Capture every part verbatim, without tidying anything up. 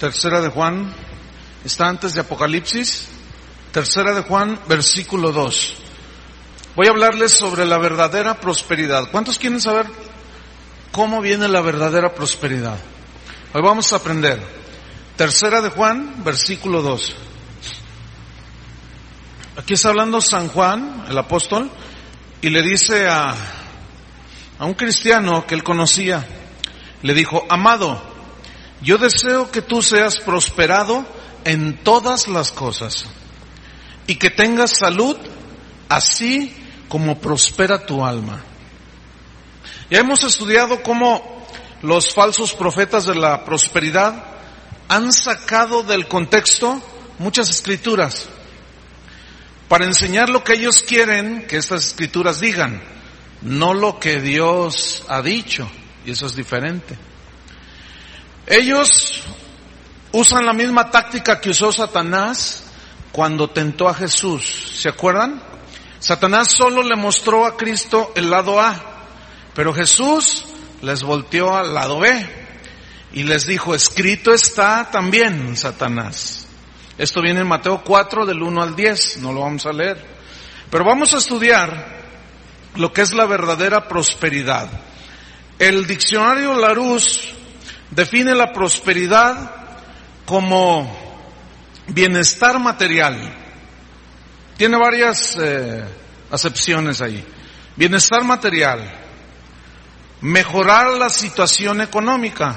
Tercera de Juan, está antes de Apocalipsis. Tercera de Juan, versículo dos. Voy a hablarles sobre la verdadera prosperidad. ¿Cuántos quieren saber cómo viene la verdadera prosperidad? Hoy vamos a aprender. Tercera de Juan, versículo dos. Aquí está hablando San Juan, el apóstol, y le dice a, a un cristiano que él conocía, le dijo: amado, yo deseo que tú seas prosperado en todas las cosas y que tengas salud, así como prospera tu alma. Ya hemos estudiado cómo los falsos profetas de la prosperidad han sacado del contexto muchas escrituras para enseñar lo que ellos quieren que estas escrituras digan, no lo que Dios ha dicho, y eso es diferente. Ellos usan la misma táctica que usó Satanás cuando tentó a Jesús. ¿Se acuerdan? Satanás solo le mostró a Cristo el lado A, pero Jesús les volteó al lado B y les dijo: escrito está también, Satanás. Esto viene en Mateo cuatro del uno al diez, no lo vamos a leer, pero vamos a estudiar lo que es la verdadera prosperidad. El diccionario Larousse define la prosperidad como bienestar material. Tiene varias eh, acepciones ahí. Bienestar material, mejorar la situación económica,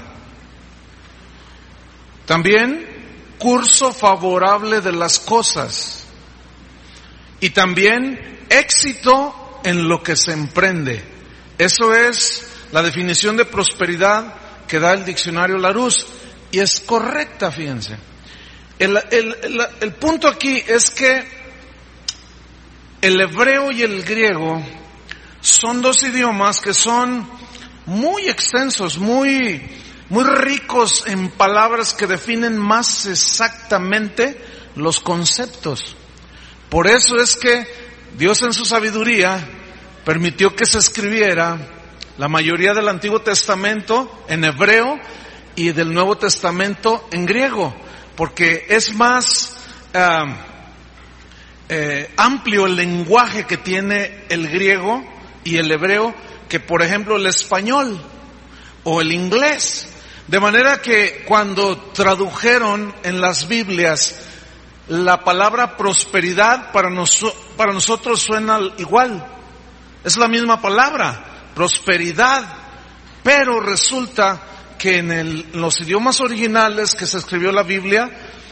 también curso favorable de las cosas, y también éxito en lo que se emprende. Eso es la definición de prosperidad que da el diccionario Larousse, y es correcta, fíjense. El, el, el, el punto aquí es que el hebreo y el griego son dos idiomas que son muy extensos, muy, muy ricos en palabras que definen más exactamente los conceptos. Por eso es que Dios en su sabiduría permitió que se escribiera la mayoría del Antiguo Testamento en hebreo y del Nuevo Testamento en griego, porque es más uh, eh, amplio el lenguaje que tiene el griego y el hebreo que, por ejemplo, el español o el inglés. De manera que cuando tradujeron en las Biblias la palabra prosperidad, para, nos, para nosotros suena igual. Es la misma palabra, prosperidad, pero resulta que en, el, en los idiomas originales que se escribió la Biblia,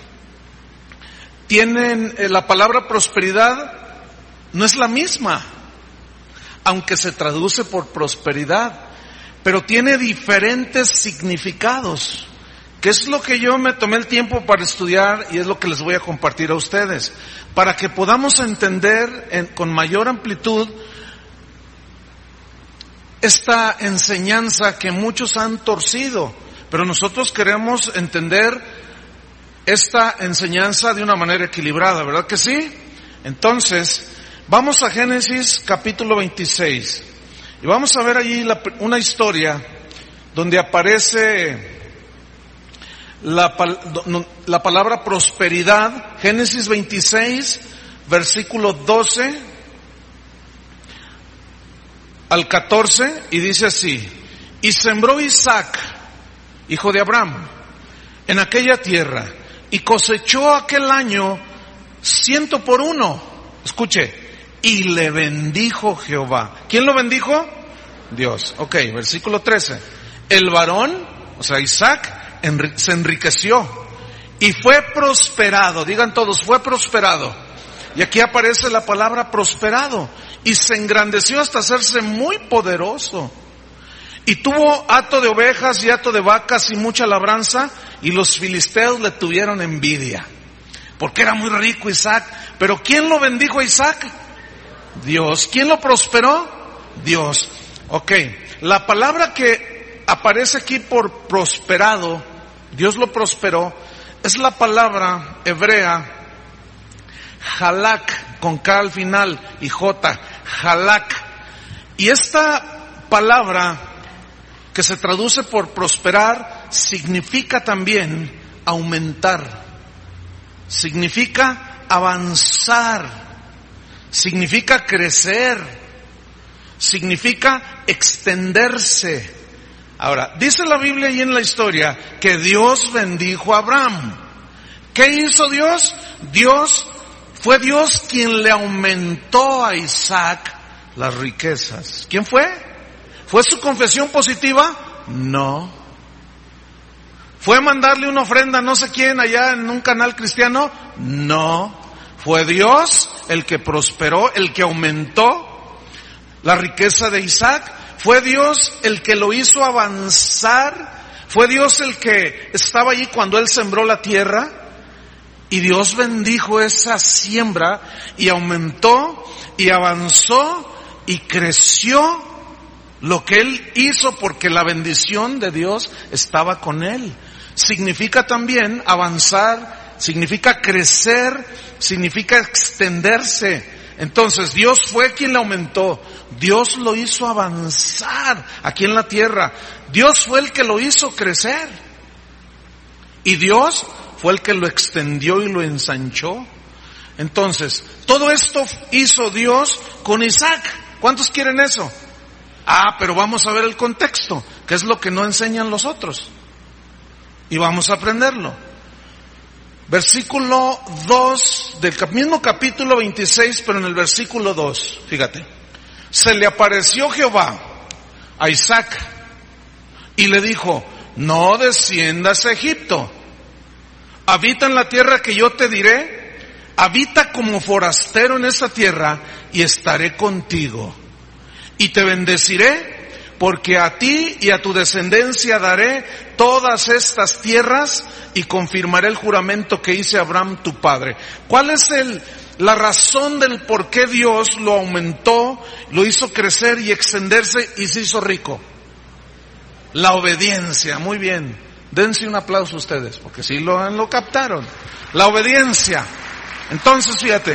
tienen eh, la palabra prosperidad no es la misma, aunque se traduce por prosperidad, pero tiene diferentes significados, que es lo que yo me tomé el tiempo para estudiar y es lo que les voy a compartir a ustedes, para que podamos entender en, con mayor amplitud esta enseñanza que muchos han torcido, pero nosotros queremos entender esta enseñanza de una manera equilibrada, ¿verdad que sí? Entonces, vamos a Génesis capítulo veintiséis y vamos a ver allí la, una historia donde aparece la, la palabra prosperidad. Génesis veintiséis, versículo doce al catorce, y dice así: y sembró Isaac, hijo de Abraham, en aquella tierra, y cosechó aquel año ciento por uno. Escuche, y le bendijo Jehová. ¿Quién lo bendijo? Dios. Ok, versículo trece. El varón, o sea Isaac, enri- se enriqueció y fue prosperado. Digan todos, fue prosperado. Y aquí aparece la palabra prosperado. Y se engrandeció hasta hacerse muy poderoso. Y tuvo hato de ovejas y hato de vacas y mucha labranza, y los filisteos le tuvieron envidia, porque era muy rico Isaac. Pero ¿quién lo bendijo a Isaac? Dios. ¿Quién lo prosperó? Dios. Ok, la palabra que aparece aquí por prosperado, Dios lo prosperó, es la palabra hebrea Halak, con K al final y J, Halak. Y esta palabra que se traduce por prosperar significa también aumentar, significa avanzar, significa crecer, significa extenderse. Ahora, dice la Biblia y en la historia que Dios bendijo a Abraham. ¿Qué hizo Dios? Dios fue Dios quien le aumentó a Isaac las riquezas. ¿Quién fue? ¿Fue su confesión positiva? No. ¿Fue mandarle una ofrenda a no sé quién allá en un canal cristiano? No. Fue Dios el que prosperó, el que aumentó la riqueza de Isaac. Fue Dios el que lo hizo avanzar. Fue Dios el que estaba allí cuando él sembró la tierra. Y Dios bendijo esa siembra y aumentó y avanzó y creció lo que él hizo porque la bendición de Dios estaba con él. Significa también avanzar, significa crecer, significa extenderse. Entonces Dios fue quien le aumentó, Dios lo hizo avanzar aquí en la tierra, Dios fue el que lo hizo crecer y Dios fue el que lo extendió y lo ensanchó. Entonces, todo esto hizo Dios con Isaac. ¿Cuántos quieren eso? Ah, pero vamos a ver el contexto, que es lo que no enseñan los otros. Y vamos a aprenderlo. Versículo dos del mismo capítulo veintiséis, pero en el versículo dos, fíjate. Se le apareció Jehová a Isaac y le dijo, no desciendas a Egipto. Habita en la tierra que yo te diré, habita como forastero en esa tierra y estaré contigo. Y te bendeciré, porque a ti y a tu descendencia daré todas estas tierras y confirmaré el juramento que hice a Abraham tu padre. ¿Cuál es el, la razón del por qué Dios lo aumentó, lo hizo crecer y extenderse y se hizo rico? La obediencia. Muy bien. Dense un aplauso ustedes, porque sí lo, lo captaron. La obediencia. Entonces, fíjate,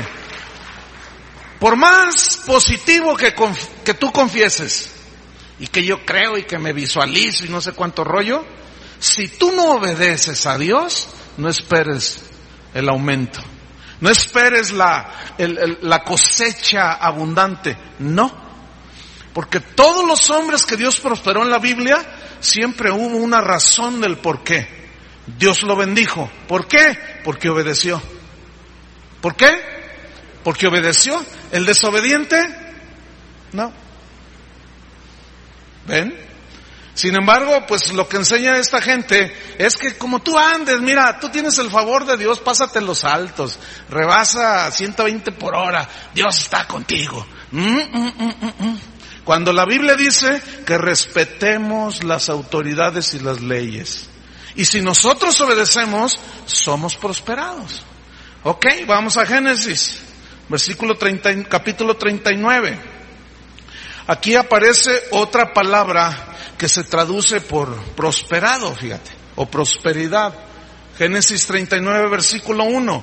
por más positivo que, que tú confieses, y que yo creo y que me visualizo y no sé cuánto rollo, si tú no obedeces a Dios, no esperes el aumento. No esperes la, el, el, la cosecha abundante. No. Porque todos los hombres que Dios prosperó en la Biblia, siempre hubo una razón del por qué. Dios lo bendijo. ¿Por qué? Porque obedeció. ¿Por qué? Porque obedeció. ¿El desobediente? No. ¿Ven? Sin embargo, pues lo que enseña esta gente es que como tú andes, mira, tú tienes el favor de Dios, pásate los altos, rebasa ciento veinte por hora, Dios está contigo. Mm, mm, mm, mm, mm. Cuando la Biblia dice que respetemos las autoridades y las leyes. Y si nosotros obedecemos, somos prosperados. Ok, vamos a Génesis, versículo treinta, capítulo treinta y nueve. Aquí aparece otra palabra que se traduce por prosperado, fíjate, o prosperidad. Génesis treinta y nueve, versículo uno.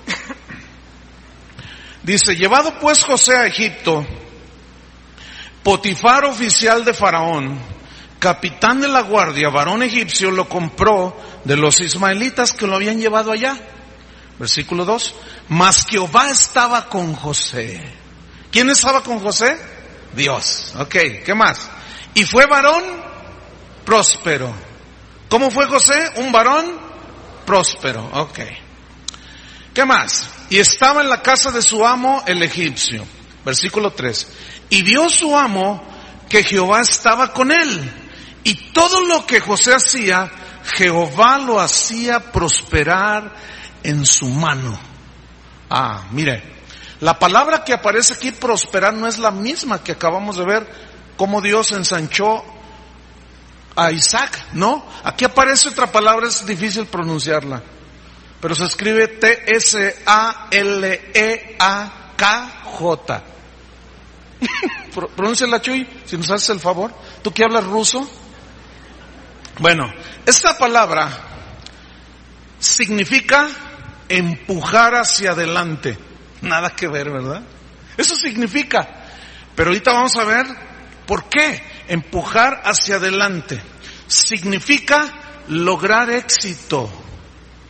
Dice, llevado pues José a Egipto, Potifar, oficial de Faraón, capitán de la guardia, varón egipcio, lo compró de los ismaelitas que lo habían llevado allá. Versículo dos. Mas Jehová estaba con José. ¿Quién estaba con José? Dios. Ok, ¿qué más? Y fue varón próspero. ¿Cómo fue José? Un varón próspero. Ok. ¿Qué más? Y estaba en la casa de su amo el egipcio. Versículo tres. Y vio su amo que Jehová estaba con él. Y todo lo que José hacía, Jehová lo hacía prosperar en su mano. Ah, mire, la palabra que aparece aquí, prosperar, no es la misma que acabamos de ver, cómo Dios ensanchó a Isaac, ¿no? Aquí aparece otra palabra, es difícil pronunciarla, pero se escribe T S A L E A K J. Pronúnciala, Chuy, si nos haces el favor. ¿Tú que hablas ruso? Bueno, esta palabra significa empujar hacia adelante. Nada que ver, ¿verdad? Eso significa. Pero ahorita vamos a ver por qué empujar hacia adelante. Significa lograr éxito.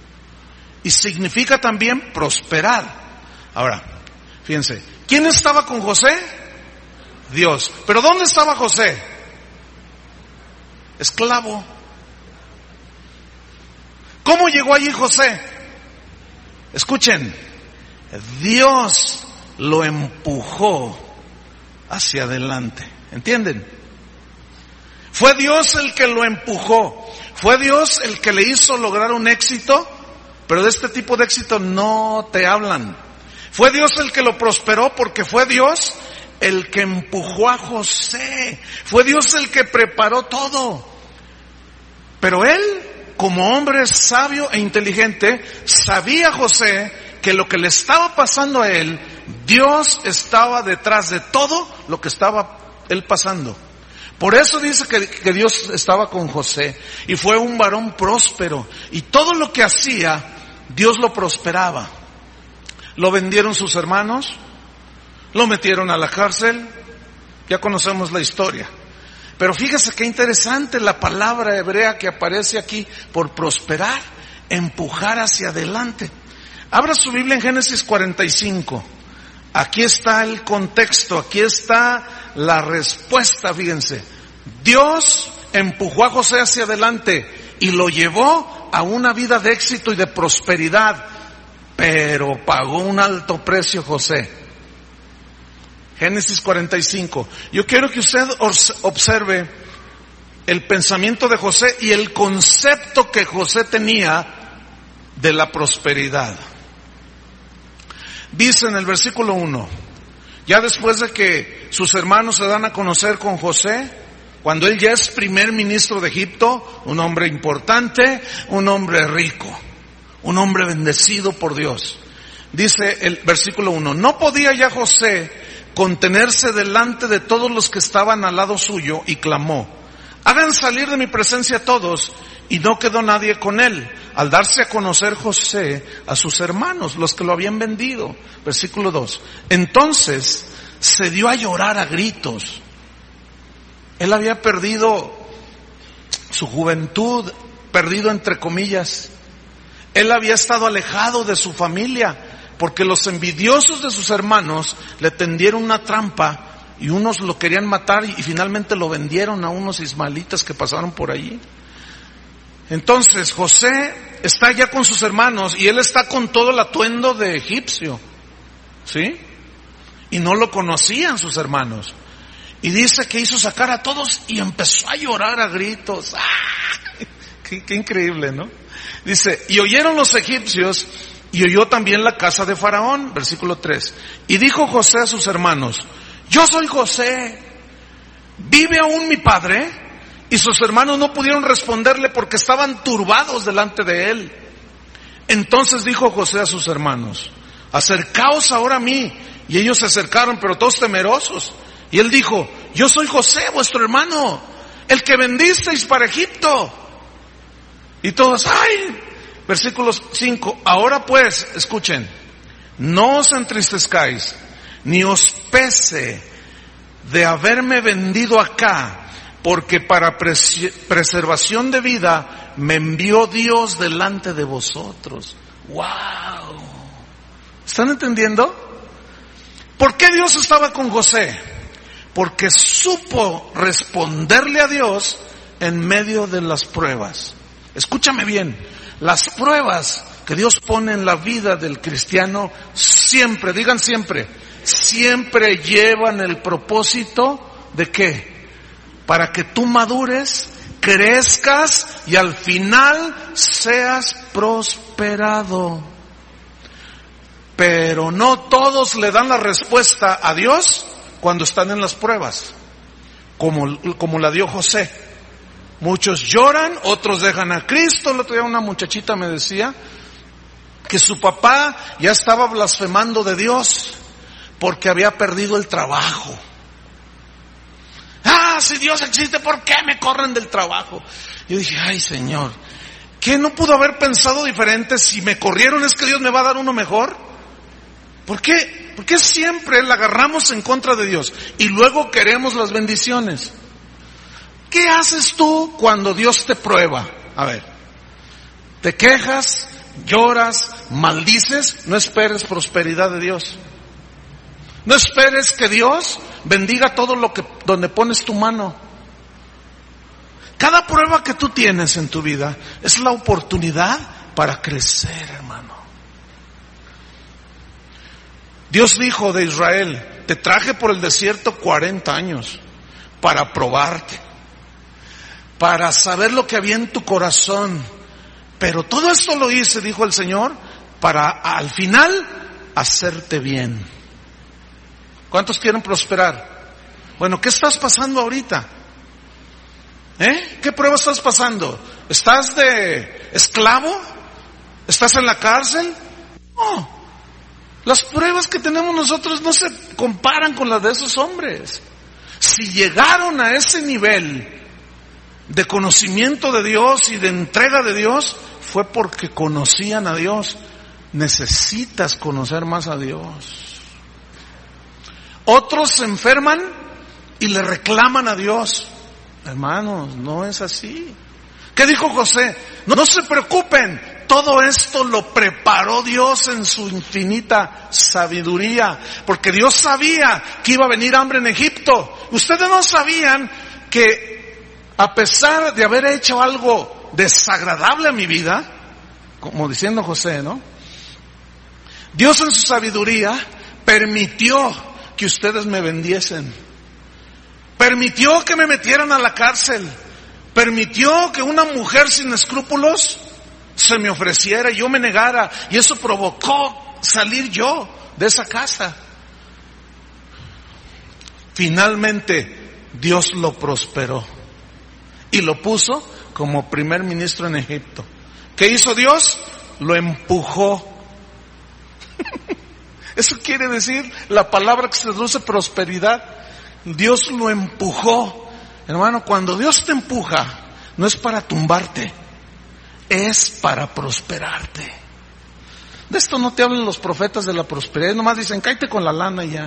y significa también prosperar. Ahora, fíjense, ¿quién estaba con José? Dios. ¿Pero dónde estaba José? Esclavo. ¿Cómo llegó allí José? Escuchen, Dios lo empujó hacia adelante. ¿Entienden? Fue Dios el que lo empujó. Fue Dios el que le hizo lograr un éxito, pero de este tipo de éxito no te hablan. Fue Dios el que lo prosperó porque fue Dios el que empujó a José. Fue Dios el que preparó todo. Pero él, como hombre sabio e inteligente, sabía José que lo que le estaba pasando a él, Dios estaba detrás de todo lo que estaba él pasando. Por eso dice que, que Dios estaba con José y fue un varón próspero y todo lo que hacía, Dios lo prosperaba. Lo vendieron sus hermanos, lo metieron a la cárcel, ya conocemos la historia. Pero fíjese qué interesante la palabra hebrea que aparece aquí por prosperar, empujar hacia adelante. Abra su Biblia en Génesis cuarenta y cinco. Aquí está el contexto, aquí está la respuesta, fíjense. Dios empujó a José hacia adelante y lo llevó a una vida de éxito y de prosperidad, pero pagó un alto precio José. Génesis cuarenta y cinco. Yo quiero que usted observe el pensamiento de José y el concepto que José tenía de la prosperidad. Dice en el versículo uno, ya después de que sus hermanos se dan a conocer con José, cuando él ya es primer ministro de Egipto, un hombre importante, un hombre rico, un hombre bendecido por Dios. Dice el versículo uno, no podía ya José contenerse delante de todos los que estaban al lado suyo y clamó, hagan salir de mi presencia todos, y no quedó nadie con él, al darse a conocer José a sus hermanos, los que lo habían vendido. Versículo dos, entonces se dio a llorar a gritos. Él había perdido su juventud, perdido entre comillas. Él había estado alejado de su familia, porque los envidiosos de sus hermanos le tendieron una trampa y unos lo querían matar y finalmente lo vendieron a unos ismaelitas que pasaron por allí. Entonces José está ya con sus hermanos y él está con todo el atuendo de egipcio, ¿sí? Y no lo conocían sus hermanos. Y dice que hizo sacar a todos y empezó a llorar a gritos. ¡Ah! Qué, qué increíble, ¿no? Dice, y oyeron los egipcios y oyó también la casa de Faraón, versículo tres. Y dijo José a sus hermanos, yo soy José, ¿vive aún mi padre? Y sus hermanos no pudieron responderle porque estaban turbados delante de él. Entonces dijo José a sus hermanos, acercaos ahora a mí. Y ellos se acercaron, pero todos temerosos. Y él dijo, yo soy José, vuestro hermano, el que vendisteis para Egipto. Y todos, ¡ay! Versículo cinco, ahora pues, escuchen, no os entristezcáis, ni os pese de haberme vendido acá, porque para pres- preservación de vida me envió Dios delante de vosotros. ¡Wow! ¿Están entendiendo? ¿Por qué Dios estaba con José? Porque supo responderle a Dios en medio de las pruebas. Escúchame bien, las pruebas que Dios pone en la vida del cristiano siempre, digan siempre, siempre llevan el propósito de ¿qué? Para que tú madures, crezcas y al final seas prosperado. Pero no todos le dan la respuesta a Dios cuando están en las pruebas, como, como la dio José. Muchos lloran, otros dejan a Cristo. El otro día una muchachita me decía que su papá ya estaba blasfemando de Dios porque había perdido el trabajo. Ah, si Dios existe, ¿por qué me corren del trabajo? Yo dije, ay Señor, ¿qué no pudo haber pensado diferente? Si me corrieron, ¿es que Dios me va a dar uno mejor? ¿Por qué? ¿Por qué siempre la agarramos en contra de Dios y luego queremos las bendiciones? ¿Qué haces tú cuando Dios te prueba? A ver, te quejas, lloras, maldices, no esperes prosperidad de Dios. No esperes que Dios bendiga todo lo que, donde pones tu mano. Cada prueba que tú tienes en tu vida es la oportunidad para crecer, hermano. Dios dijo de Israel: te traje por el desierto cuarenta años para probarte, para saber lo que había en tu corazón. Pero todo esto lo hice, dijo el Señor, para al final hacerte bien. ¿Cuántos quieren prosperar? Bueno, ¿qué estás pasando ahorita? ¿Eh? ¿Qué prueba estás pasando? ¿Estás de esclavo? ¿Estás en la cárcel? No. Las pruebas que tenemos nosotros no se comparan con las de esos hombres. Si llegaron a ese nivel de conocimiento de Dios y de entrega de Dios, fue porque conocían a Dios. Necesitas conocer más a Dios. Otros se enferman y le reclaman a Dios. Hermanos, no es así. ¿Qué dijo José? No, no se preocupen, todo esto lo preparó Dios en su infinita sabiduría, porque Dios sabía que iba a venir hambre en Egipto. Ustedes no sabían que a pesar de haber hecho algo desagradable a mi vida, como diciendo José, ¿no? Dios en su sabiduría permitió que ustedes me vendiesen. Permitió que me metieran a la cárcel. Permitió que una mujer sin escrúpulos se me ofreciera y yo me negara. Y eso provocó salir yo de esa casa. Finalmente Dios lo prosperó y lo puso como primer ministro en Egipto. ¿Qué hizo Dios? Lo empujó. Eso quiere decir la palabra que se traduce prosperidad. Dios lo empujó. Hermano, cuando Dios te empuja, no es para tumbarte, es para prosperarte. De esto no te hablan los profetas de la prosperidad, nomás dicen, cállate con la lana y ya.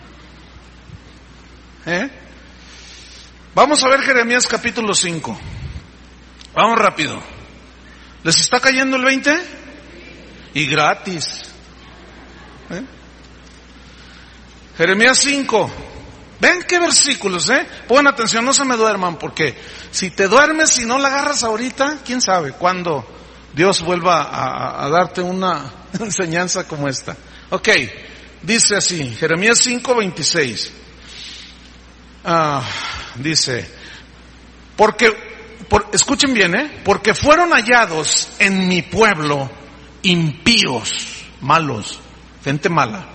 ¿Eh? Vamos a ver Jeremías capítulo cinco. Vamos rápido. ¿Les está cayendo el veinte? Y gratis. ¿Eh? Jeremías cinco. Ven qué versículos, ¿eh? Pongan atención, no se me duerman, porque si te duermes y no la agarras ahorita, quién sabe cuándo Dios vuelva a, a darte una enseñanza como esta. Ok, dice así, Jeremías cinco veintiséis. Ah, dice, porque, por, escuchen bien, ¿eh? Porque fueron hallados en mi pueblo impíos, malos, gente mala.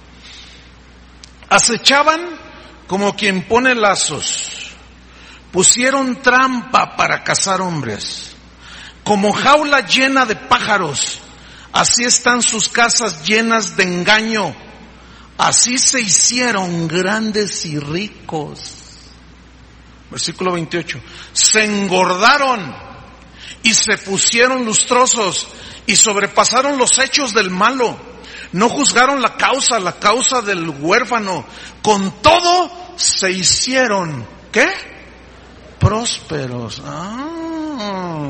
Acechaban como quien pone lazos, pusieron trampa para cazar hombres, como jaula llena de pájaros, así están sus casas llenas de engaño, así se hicieron grandes y ricos. Versículo veintiocho, se engordaron y se pusieron lustrosos y sobrepasaron los hechos del malo. No juzgaron la causa, la causa del huérfano. Con todo se hicieron, ¿qué? Prósperos. Ah.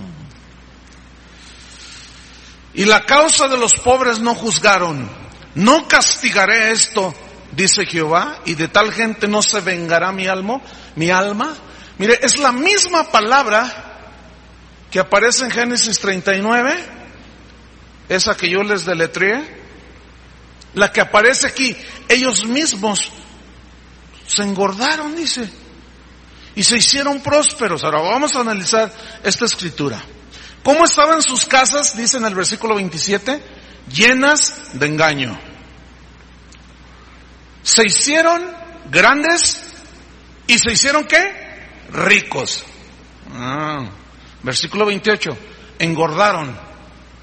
Y la causa de los pobres no juzgaron. No castigaré esto, dice Jehová, y de tal gente no se vengará mi alma, mi alma. Mire, es la misma palabra que aparece en Génesis treinta y nueve, esa que yo les deletreé. La que aparece aquí, ellos mismos se engordaron, dice, y se hicieron prósperos. Ahora vamos a analizar esta escritura. ¿Cómo estaban sus casas? Dice en el versículo veintisiete, llenas de engaño. Se hicieron grandes y se hicieron ¿qué? Ricos. Ah, versículo veintiocho, engordaron.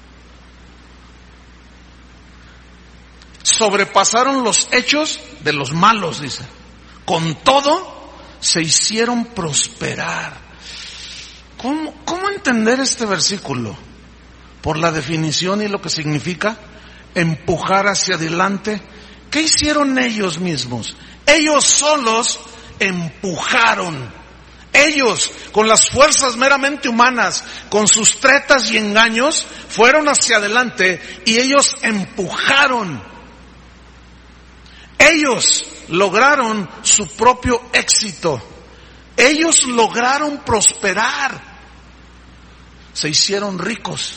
Sobrepasaron los hechos de los malos, dice. Con todo, se hicieron prosperar. ¿Cómo, cómo entender este versículo? Por la definición y lo que significa empujar hacia adelante. ¿Qué hicieron ellos mismos? Ellos solos empujaron Ellos, con las fuerzas meramente humanas, con sus tretas y engaños, fueron hacia adelante y ellos empujaron. Ellos lograron su propio éxito. Ellos lograron prosperar. Se hicieron ricos.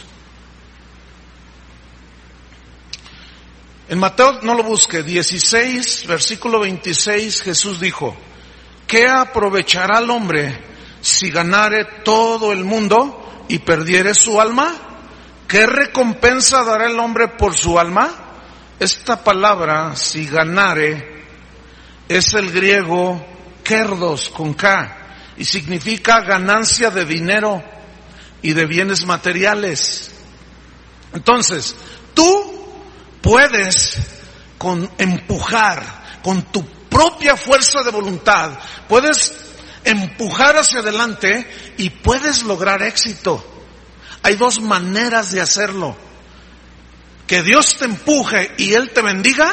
En Mateo, no lo busque, dieciséis, versículo veintiséis, Jesús dijo: ¿qué aprovechará el hombre si ganare todo el mundo y perdiere su alma? ¿Qué recompensa dará el hombre por su alma? Esta palabra, si ganare, es el griego kerdos con K, y significa ganancia de dinero y de bienes materiales. Entonces, tú puedes con empujar, con tu propia fuerza de voluntad, puedes empujar hacia adelante y puedes lograr éxito. Hay dos maneras de hacerlo: que Dios te empuje y Él te bendiga,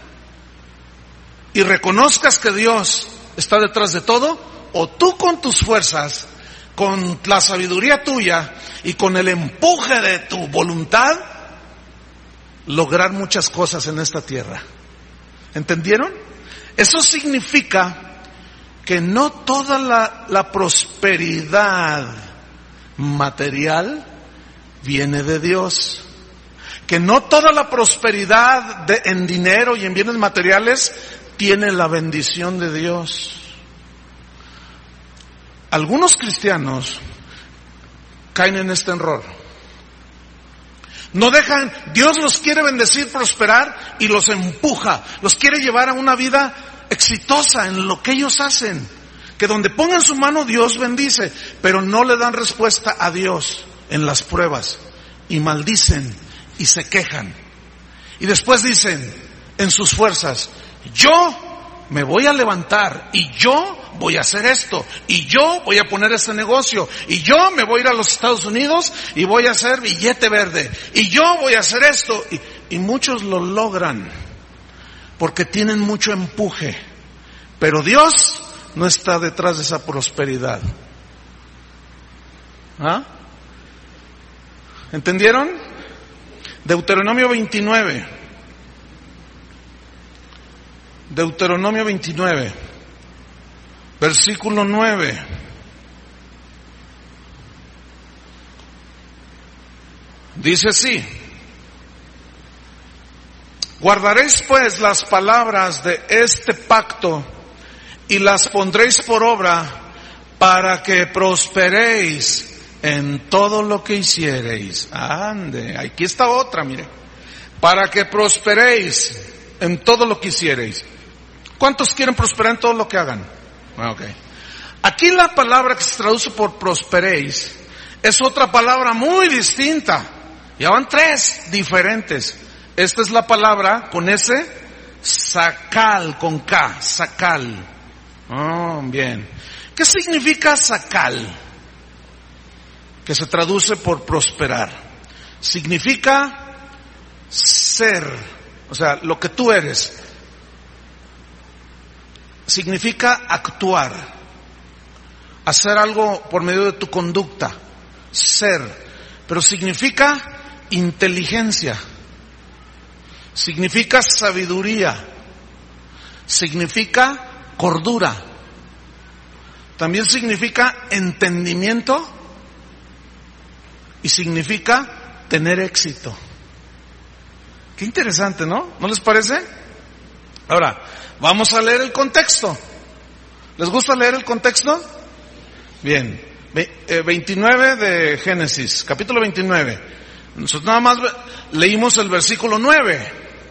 y reconozcas que Dios está detrás de todo, o tú con tus fuerzas, con la sabiduría tuya y con el empuje de tu voluntad, lograr muchas cosas en esta tierra. ¿Entendieron? Eso significa que no toda la, la prosperidad material viene de Dios. Que no toda la prosperidad de, en dinero y en bienes materiales tiene la bendición de Dios. Algunos cristianos caen en este error. No dejan, Dios los quiere bendecir, prosperar, y los empuja, los quiere llevar a una vida exitosa en lo que ellos hacen. Que donde pongan su mano Dios bendice, pero no le dan respuesta a Dios en las pruebas, y maldicen y se quejan. Y después dicen en sus fuerzas: yo me voy a levantar y yo voy a hacer esto, y yo voy a poner este negocio, y yo me voy a ir a los Estados Unidos y voy a hacer billete verde, y yo voy a hacer esto. Y, y muchos lo logran porque tienen mucho empuje, pero Dios no está detrás de esa prosperidad. ¿Ah? ¿Entendieron? Deuteronomio veintinueve. Deuteronomio veintinueve, versículo nueve. Dice así: guardaréis pues las palabras de este pacto y las pondréis por obra, para que prosperéis en todo lo que hiciereis. Ande, aquí está otra, mire. Para que prosperéis en todo lo que hiciereis. ¿Cuántos quieren prosperar en todo lo que hagan? Okay. Aquí la palabra que se traduce por prosperéis es otra palabra muy distinta. Ya van tres diferentes. Esta es la palabra con S, sacal, con K, sacal. Oh, bien. ¿Qué significa sacal? Que se traduce por prosperar. Significa ser, o sea, lo que tú eres. Significa actuar, hacer algo por medio de tu conducta, ser. Pero significa inteligencia, significa sabiduría, significa cordura, también significa entendimiento y significa tener éxito. Qué interesante, ¿no? ¿No les parece? Ahora, vamos a leer el contexto. ¿Les gusta leer el contexto? Bien. veintinueve de Génesis, capítulo veintinueve. Nosotros nada más leímos el versículo nueve.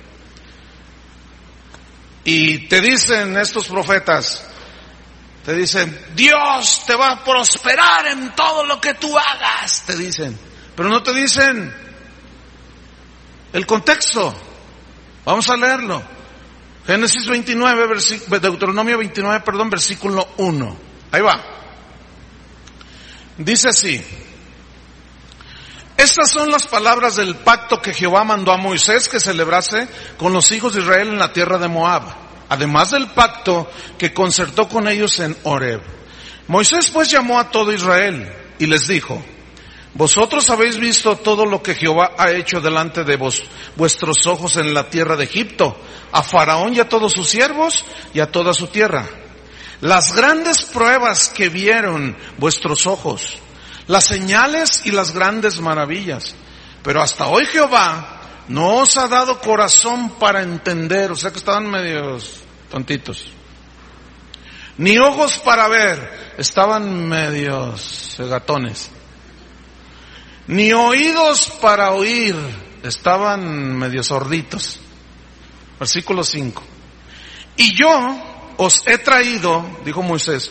Y te dicen estos profetas, te dicen: Dios te va a prosperar en todo lo que tú hagas, te dicen. Pero no te dicen el contexto. Vamos a leerlo. Génesis veintinueve, versículo, Deuteronomio veintinueve, perdón, versículo uno. Ahí va. Dice así: estas son las palabras del pacto que Jehová mandó a Moisés que celebrase con los hijos de Israel en la tierra de Moab, además del pacto que concertó con ellos en Horeb. Moisés pues llamó a todo Israel y les dijo: vosotros habéis visto todo lo que Jehová ha hecho delante de vos, vuestros ojos en la tierra de Egipto, a Faraón y a todos sus siervos y a toda su tierra. Las grandes pruebas que vieron vuestros ojos, las señales y las grandes maravillas. Pero hasta hoy Jehová no os ha dado corazón para entender, o sea que estaban medios tontitos. Ni ojos para ver, estaban medios cegatones. Ni oídos para oír, estaban medio sorditos. Versículo cinco. Y yo os he traído, dijo Moisés,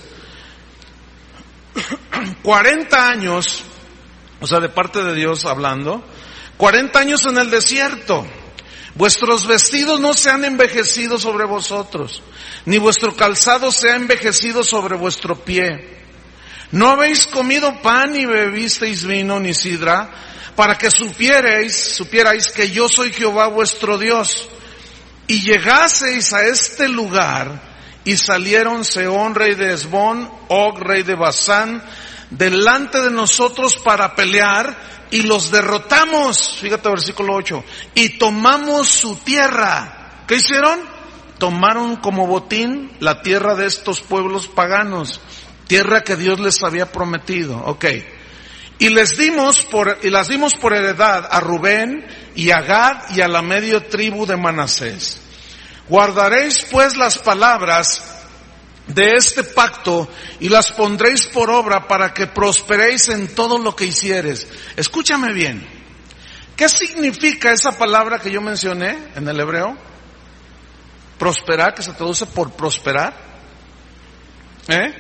cuarenta años, o sea, de parte de Dios hablando, cuarenta años en el desierto. Vuestros vestidos no se han envejecido sobre vosotros, ni vuestro calzado se ha envejecido sobre vuestro pie. No habéis comido pan, ni bebisteis vino, ni sidra, para que supierais, supierais que yo soy Jehová vuestro Dios. Y llegaseis a este lugar, y salieron Sehón, rey de Hesbón, Og, rey de Basán, delante de nosotros para pelear, y los derrotamos. Fíjate versículo ocho. Y tomamos su tierra. ¿Qué hicieron? Tomaron como botín la tierra de estos pueblos paganos. Tierra que Dios les había prometido. Ok. Y les dimos por, y las dimos por heredad a Rubén y a Gad y a la medio tribu de Manasés. Guardaréis pues las palabras de este pacto y las pondréis por obra para que prosperéis en todo lo que hicieres. Escúchame bien. ¿Qué significa esa palabra que yo mencioné en el hebreo? Prosperar, que se traduce por prosperar. ¿Eh?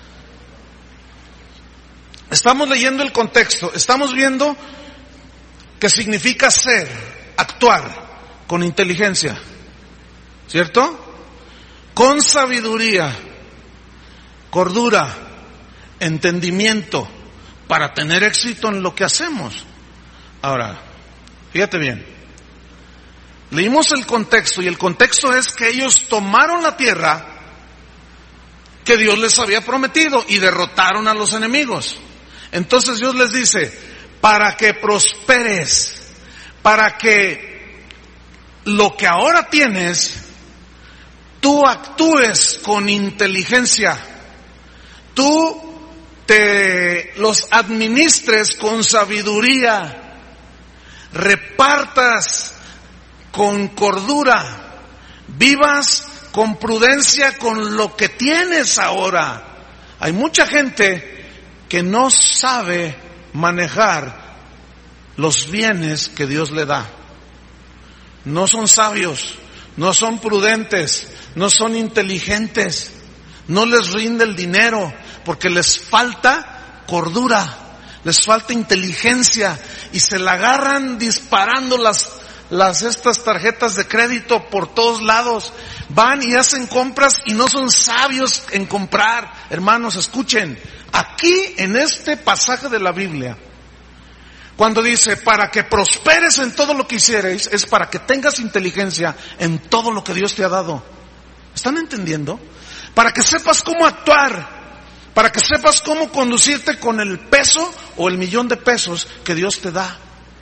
Estamos leyendo el contexto, estamos viendo que significa ser, actuar con inteligencia, ¿cierto? Con sabiduría, cordura, entendimiento, para tener éxito en lo que hacemos. Ahora, fíjate bien, leímos el contexto y el contexto es que ellos tomaron la tierra que Dios les había prometido y derrotaron a los enemigos. Entonces Dios les dice, para que prosperes, para que lo que ahora tienes, tú actúes con inteligencia, tú te los administres con sabiduría, repartas con cordura, vivas con prudencia con lo que tienes ahora. Hay mucha gente que no sabe manejar los bienes que Dios le da. No son sabios, no son prudentes, no son inteligentes, no les rinde el dinero porque les falta cordura, les falta inteligencia y se la agarran disparando las las estas tarjetas de crédito por todos lados. Van y hacen compras y no son sabios en comprar. Hermanos, escuchen, aquí en este pasaje de la Biblia, cuando dice para que prosperes en todo lo que hiciereis, es para que tengas inteligencia en todo lo que Dios te ha dado. ¿Están entendiendo? Para que sepas cómo actuar, para que sepas cómo conducirte con el peso o el millón de pesos que Dios te da.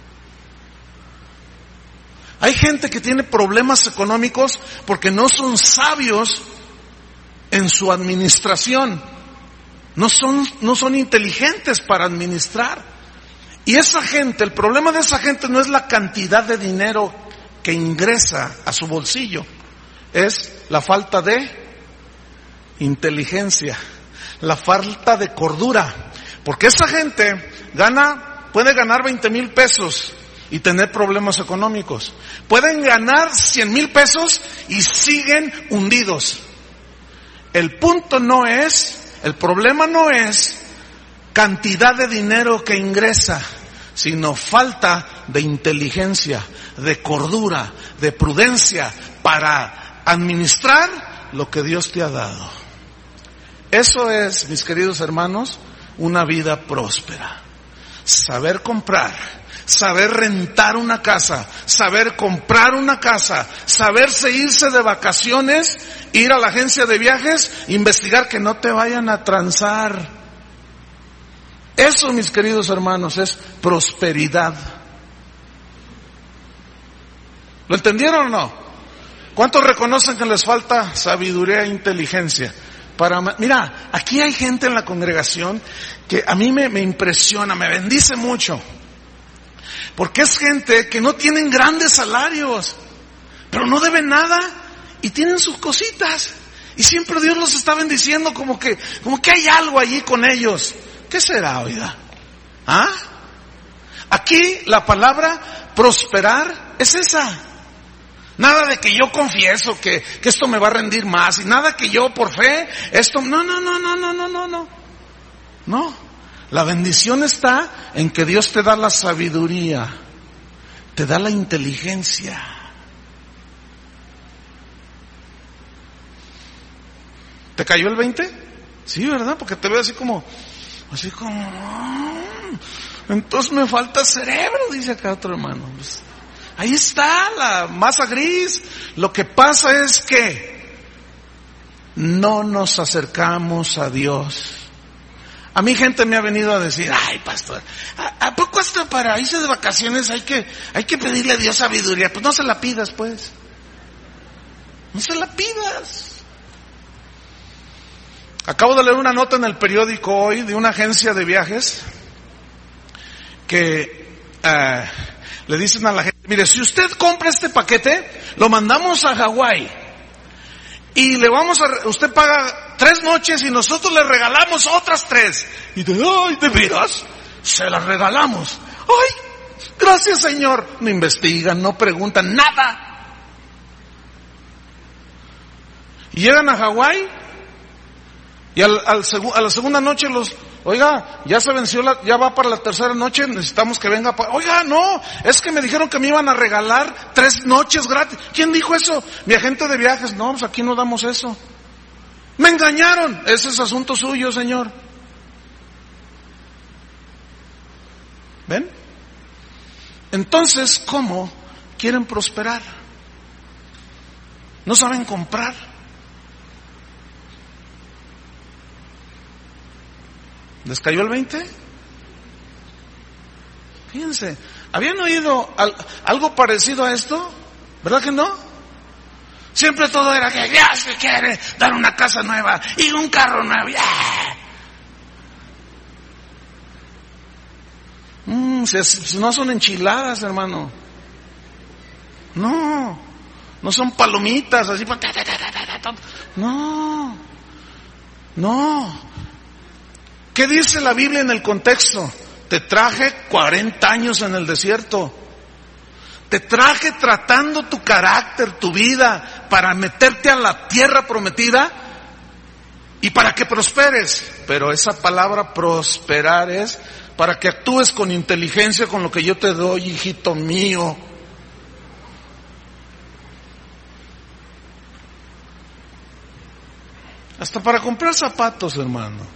Hay gente que tiene problemas económicos porque no son sabios en su administración. No son, no son inteligentes para administrar. Y esa gente, el problema de esa gente no es la cantidad de dinero que ingresa a su bolsillo. Es la falta de inteligencia, la falta de cordura. Porque esa gente gana, puede ganar veinte mil pesos y tener problemas económicos. Pueden ganar cien mil pesos y siguen hundidos. El punto no es, el problema no es cantidad de dinero que ingresa, sino falta de inteligencia, de cordura, de prudencia para administrar lo que Dios te ha dado. Eso es, mis queridos hermanos, una vida próspera. Saber comprar, saber rentar una casa, saber comprar una casa, saberse irse de vacaciones Ir a la agencia de viajes, investigar que no te vayan a transar. Eso, mis queridos hermanos, es prosperidad. ¿Lo entendieron o no? ¿Cuántos reconocen que les falta sabiduría e inteligencia? Para, mira, aquí hay gente en la congregación que a mí me, me impresiona, me bendice mucho. Porque es gente que no tienen grandes salarios, pero no deben nada y tienen sus cositas. Y siempre Dios los está bendiciendo como que, como que hay algo allí con ellos. ¿Qué será, oiga? ¿Ah? Aquí la palabra prosperar es esa. Nada de que yo confieso que, que esto me va a rendir más, y nada que yo por fe, esto, no, no, no, no, no, no, no, no. No, la bendición está en que Dios te da la sabiduría, te da la inteligencia. ¿Te cayó el veinte? Sí, ¿verdad? Porque te veo así como, así como, entonces me falta cerebro, dice acá otro hermano. Pues, ahí está la masa gris. Lo que pasa es que no nos acercamos a Dios. A mí gente me ha venido a decir, ay pastor, ¿a, a poco hasta para irse de vacaciones hay que, hay que pedirle a Dios sabiduría? Pues no se la pidas, pues. No se la pidas. Acabo de leer una nota en el periódico hoy de una agencia de viajes que uh, le dicen a la gente, mire, si usted compra este paquete, lo mandamos a Hawái y le vamos a, usted paga tres noches y nosotros le regalamos otras tres. Y de, ay, ¿de veras? Se las regalamos. Ay, gracias señor. No investigan, no preguntan, nada. Y llegan a Hawái y al, al, a la segunda noche los, oiga, ya se venció, la, ya va para la tercera noche, necesitamos que venga. Para, oiga, no, es que me dijeron que me iban a regalar tres noches gratis. ¿Quién dijo eso? Mi agente de viajes. No, pues aquí no damos eso. Me engañaron. Ese es asunto suyo, señor. ¿Ven? Entonces, ¿cómo quieren prosperar? No saben comprar. ¿Les cayó el veinte? Fíjense, ¿habían oído al, algo parecido a esto? ¿Verdad que no? Siempre todo era que Dios te quiere dar una casa nueva y un carro nuevo. ¡Yeah! Mm, si, si no son enchiladas, hermano. No, no son palomitas así. No, no. ¿Qué dice la Biblia en el contexto? Te traje cuarenta años en el desierto. Te traje tratando tu carácter, tu vida, para meterte a la tierra prometida y para que prosperes. Pero esa palabra prosperar es para que actúes con inteligencia con lo que yo te doy, hijito mío. Hasta para comprar zapatos, hermano.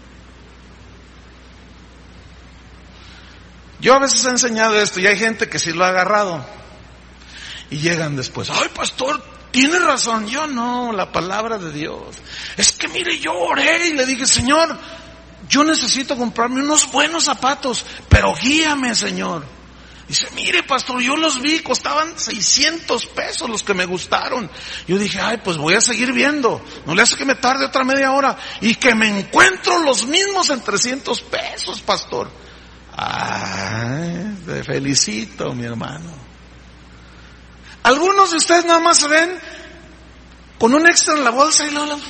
Yo a veces he enseñado esto y hay gente que sí lo ha agarrado. Y llegan después, ay pastor, tiene razón. Yo no, la palabra de Dios. Es que mire, yo oré y le dije, Señor, yo necesito comprarme unos buenos zapatos, pero guíame, Señor. Dice, mire pastor, yo los vi, costaban seiscientos pesos los que me gustaron. Yo dije, ay, pues voy a seguir viendo. No le hace que me tarde otra media hora y que me encuentro los mismos en trescientos pesos, pastor. Ay, te felicito, mi hermano. Algunos de ustedes nada más se ven con un extra en la bolsa y lo, lo,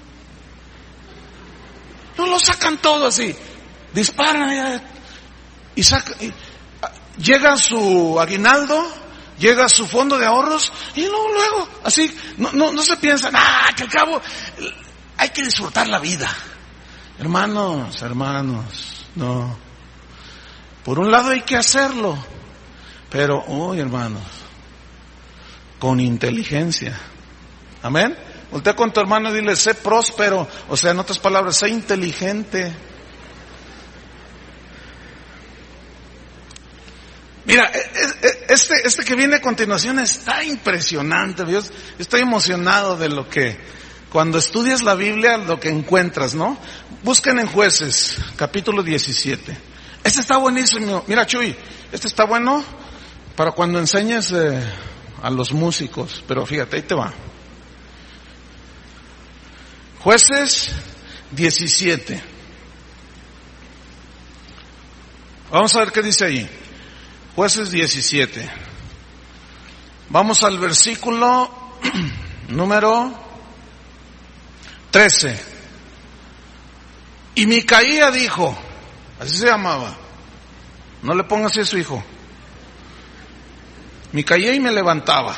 no lo sacan todo así. Disparan y sacan. Y, llega su aguinaldo, llega su fondo de ahorros y luego, luego, así, no, no, no se piensan, ah, que al cabo hay que disfrutar la vida. Hermanos, hermanos, no. Por un lado hay que hacerlo, pero, uy, hermanos, con inteligencia. Amén. Voltea con tu hermano y dile, sé próspero. O sea, en otras palabras, sé inteligente. Mira, este, este que viene a continuación está impresionante. Dios, estoy emocionado de lo que, Cuando estudias la Biblia, lo que encuentras, ¿no? Busquen en Jueces, capítulo diecisiete. Este está buenísimo. Mira, Chuy, este está bueno para cuando enseñes eh, a los músicos. Pero fíjate, ahí te va. Jueces diecisiete. Vamos a ver qué dice ahí. Jueces diecisiete. Vamos al versículo número trece. Y Micaía dijo, así se llamaba, no le pongas así a su hijo. Micaía y me levantaba.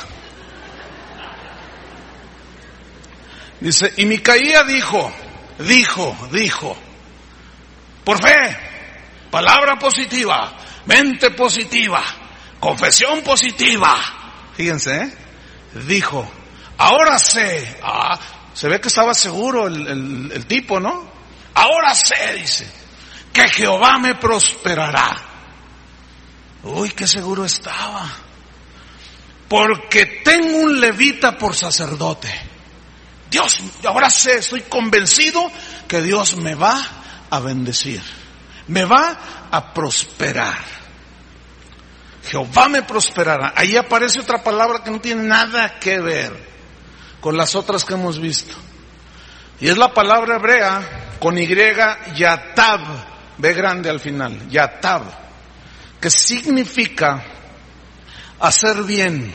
Dice, y Micaía dijo, dijo, dijo, por fe, palabra positiva, mente positiva, confesión positiva. Fíjense, ¿eh? Dijo, ahora sé, ah, se ve que estaba seguro el, el, el tipo, ¿no? Ahora sé, dice, que Jehová me prosperará. Uy, qué seguro estaba. Porque tengo un levita por sacerdote. Dios, ahora sé, estoy convencido que Dios me va a bendecir. Me va a prosperar. Jehová me prosperará. Ahí aparece otra palabra que no tiene nada que ver con las otras que hemos visto. Y es la palabra hebrea con Y, yatab, B grande al final, yatab, que significa hacer bien.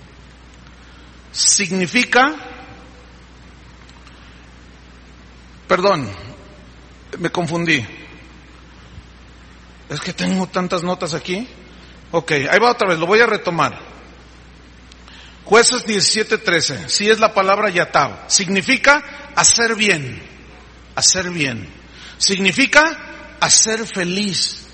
Significa, perdón, me confundí. Es que tengo tantas notas aquí. Ok, ahí va otra vez, lo voy a retomar. Jueces diecisiete trece, sí es la palabra yatab. Significa hacer bien, hacer bien. Significa hacer feliz.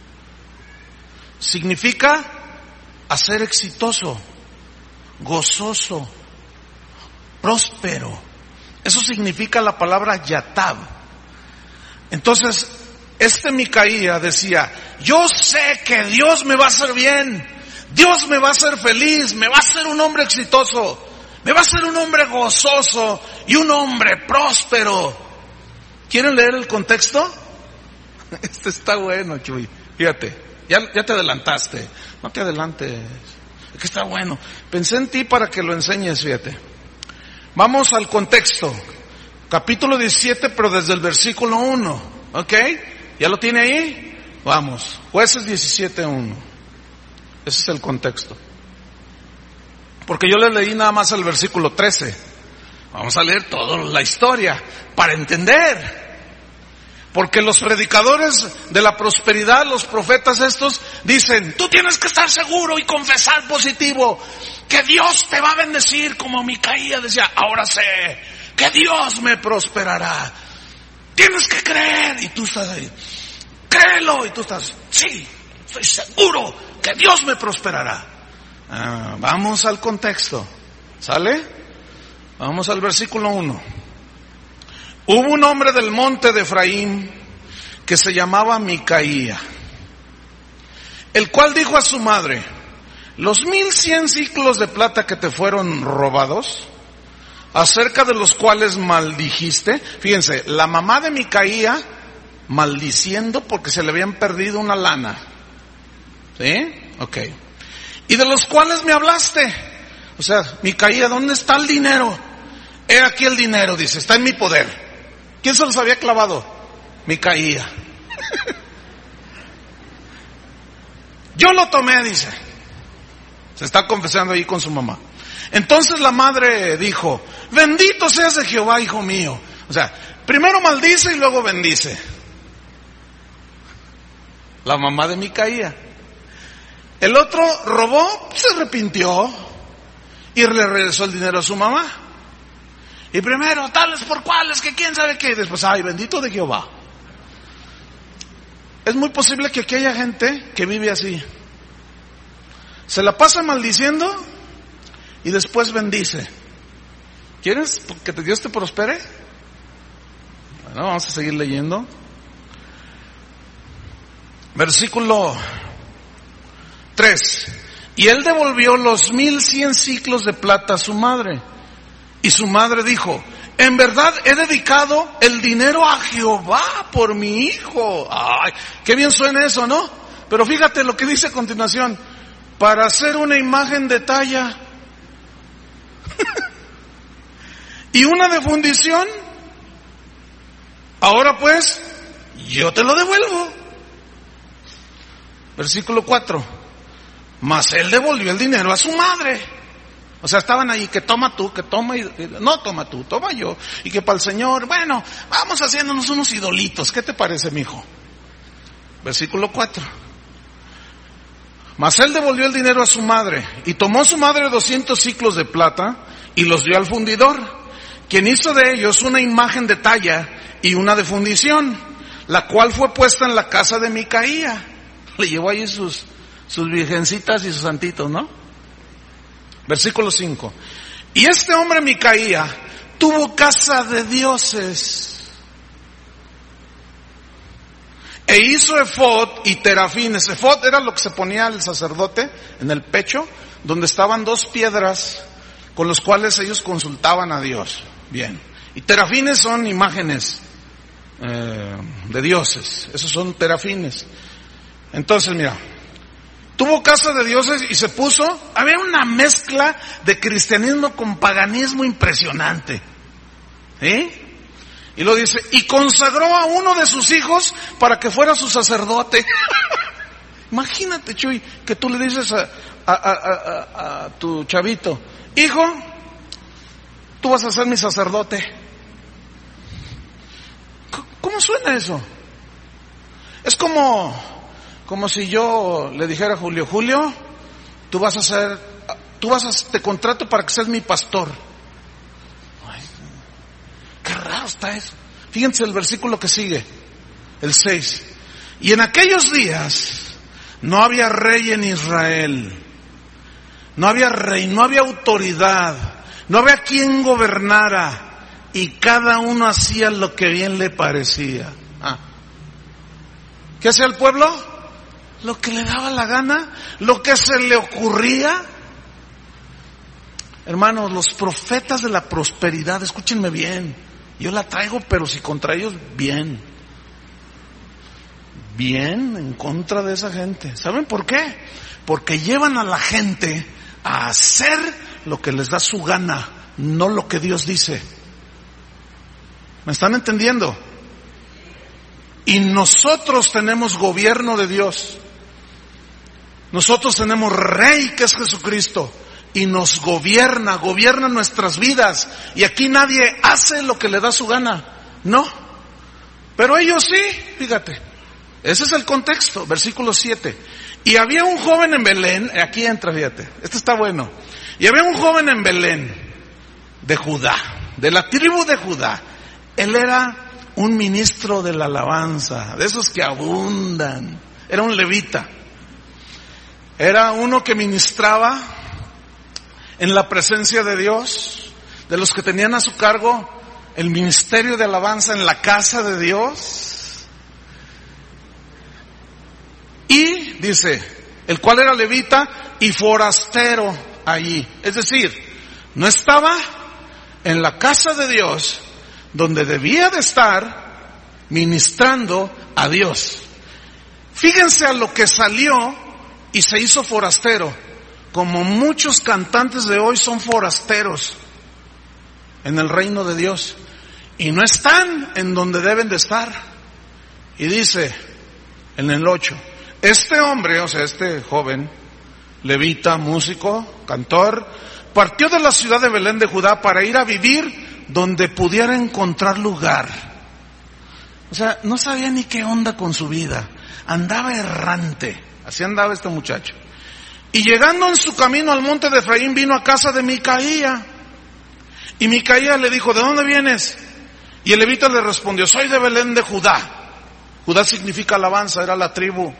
Significa hacer exitoso, gozoso, próspero. Eso significa la palabra yatab. Entonces, este Micaía decía, yo sé que Dios me va a hacer bien. Dios me va a hacer feliz, me va a hacer un hombre exitoso, me va a hacer un hombre gozoso y un hombre próspero. ¿Quieren leer el contexto? Este está bueno, Chuy. Fíjate, ya, ya te adelantaste. No te adelantes, es que está bueno. Pensé en ti para que lo enseñes, fíjate. Vamos al contexto. Capítulo diecisiete, pero desde el versículo uno. ¿Ok? ¿Ya lo tiene ahí? Vamos. Jueces diecisiete uno. Ese es el contexto. Porque yo les leí nada más el versículo trece. Vamos a leer toda la historia para entender. Porque los predicadores de la prosperidad, los profetas estos, dicen, tú tienes que estar seguro y confesar positivo, que Dios te va a bendecir, como Micaía decía, ahora sé que Dios me prosperará. Tienes que creer, y tú estás ahí, créelo, y tú estás, sí, estoy seguro que Dios me prosperará. Ah, vamos al contexto, ¿sale? Vamos al versículo uno. Hubo un hombre del monte de Efraín que se llamaba Micaía, el cual dijo a su madre, los mil cien ciclos de plata que te fueron robados, acerca de los cuales maldijiste. Fíjense, la mamá de Micaía maldiciendo porque se le habían perdido una lana. ¿Sí? Ok. Y de los cuales me hablaste. O sea, Micaía, ¿dónde está el dinero? He aquí el dinero, dice, está en mi poder. ¿Quién se los había clavado? Micaía. Yo lo tomé, dice. Se está confesando ahí con su mamá. Entonces la madre dijo, bendito seas de Jehová, hijo mío. O sea, primero maldice y luego bendice. La mamá de Micaía. El otro robó, se arrepintió y le regresó el dinero a su mamá. Y primero, tales por cuales, que quién sabe qué. Y después, ay, bendito de Jehová. Es muy posible que aquí haya gente que vive así. Se la pasa maldiciendo y después bendice. ¿Quieres que Dios te prospere? Bueno, vamos a seguir leyendo. Versículo tres. Y él devolvió los mil cien ciclos de plata a su madre. Y su madre dijo, en verdad he dedicado el dinero a Jehová por mi hijo. Ay, qué bien suena eso, ¿no? Pero fíjate lo que dice a continuación. Para hacer una imagen de talla y una de fundición, ahora pues, yo te lo devuelvo. Versículo cuatro. Mas él devolvió el dinero a su madre. O sea, estaban ahí, que toma tú, que toma, y, no toma tú, toma yo. Y que para el Señor, bueno, vamos haciéndonos unos idolitos. ¿Qué te parece, mijo? Versículo cuatro. Mas él devolvió el dinero a su madre, y tomó su madre doscientos siclos de plata, y los dio al fundidor, quien hizo de ellos una imagen de talla y una de fundición, la cual fue puesta en la casa de Micaía. Le llevó allí sus, sus virgencitas y sus santitos, ¿no? Versículo cinco. Y este hombre Micaía tuvo casa de dioses, e hizo efod y terafines. Efod era lo que se ponía el sacerdote en el pecho, donde estaban dos piedras con los cuales ellos consultaban a Dios. Bien. Y terafines son imágenes eh, de dioses. Esos son terafines. Entonces, mira, tuvo casa de dioses y se puso, había una mezcla de cristianismo con paganismo impresionante. ¿Sí? Y lo dice, y consagró a uno de sus hijos para que fuera su sacerdote. Imagínate, Chuy, que tú le dices a, a, a, a, a tu chavito, hijo, tú vas a ser mi sacerdote. ¿Cómo suena eso? Es como, como si yo le dijera a Julio, Julio, tú vas a ser, tú vas a, te contrato para que seas mi pastor. Ay, qué raro está eso. Fíjense el versículo que sigue, el seis. Y en aquellos días no había rey en Israel, no había rey, no había autoridad, no había quien gobernara, y cada uno hacía lo que bien le parecía. Ah. ¿Qué hacía el pueblo? Lo que le daba la gana, lo que se le ocurría. Hermanos, los profetas de la prosperidad, escúchenme bien, yo la traigo, pero si contra ellos, bien. Bien en contra de esa gente. ¿Saben por qué? Porque llevan a la gente a hacer lo que les da su gana, no lo que Dios dice. ¿Me están entendiendo? Y nosotros tenemos gobierno de Dios. Nosotros tenemos rey que es Jesucristo. Y nos gobierna, gobierna nuestras vidas. Y aquí nadie hace lo que le da su gana. No. Pero ellos sí, fíjate. Ese es el contexto, versículo siete. Y había un joven en Belén, aquí entra, fíjate, este está bueno. Y había un joven en Belén, de Judá, de la tribu de Judá. Él era un ministro de la alabanza, de esos que abundan. Era un levita. Era uno que ministraba en la presencia de Dios, de los que tenían a su cargo el ministerio de alabanza en la casa de Dios. Y dice, el cual era levita y forastero allí. Es decir, no estaba en la casa de Dios, donde debía de estar ministrando a Dios. Fíjense a lo que salió y se hizo forastero, como muchos cantantes de hoy son forasteros en el reino de Dios y no están en donde deben de estar. Y dice en el ocho, este hombre, o sea este joven, levita, músico, cantor, partió de la ciudad de Belén de Judá para ir a vivir donde pudiera encontrar lugar. O sea, no sabía ni qué onda con su vida, andaba errante, así andaba este muchacho. Y llegando en su camino al monte de Efraín, vino a casa de Micaía. Y Micaía le dijo, ¿de dónde vienes? Y el levita le respondió, soy de Belén de Judá. Judá significa alabanza, era la tribu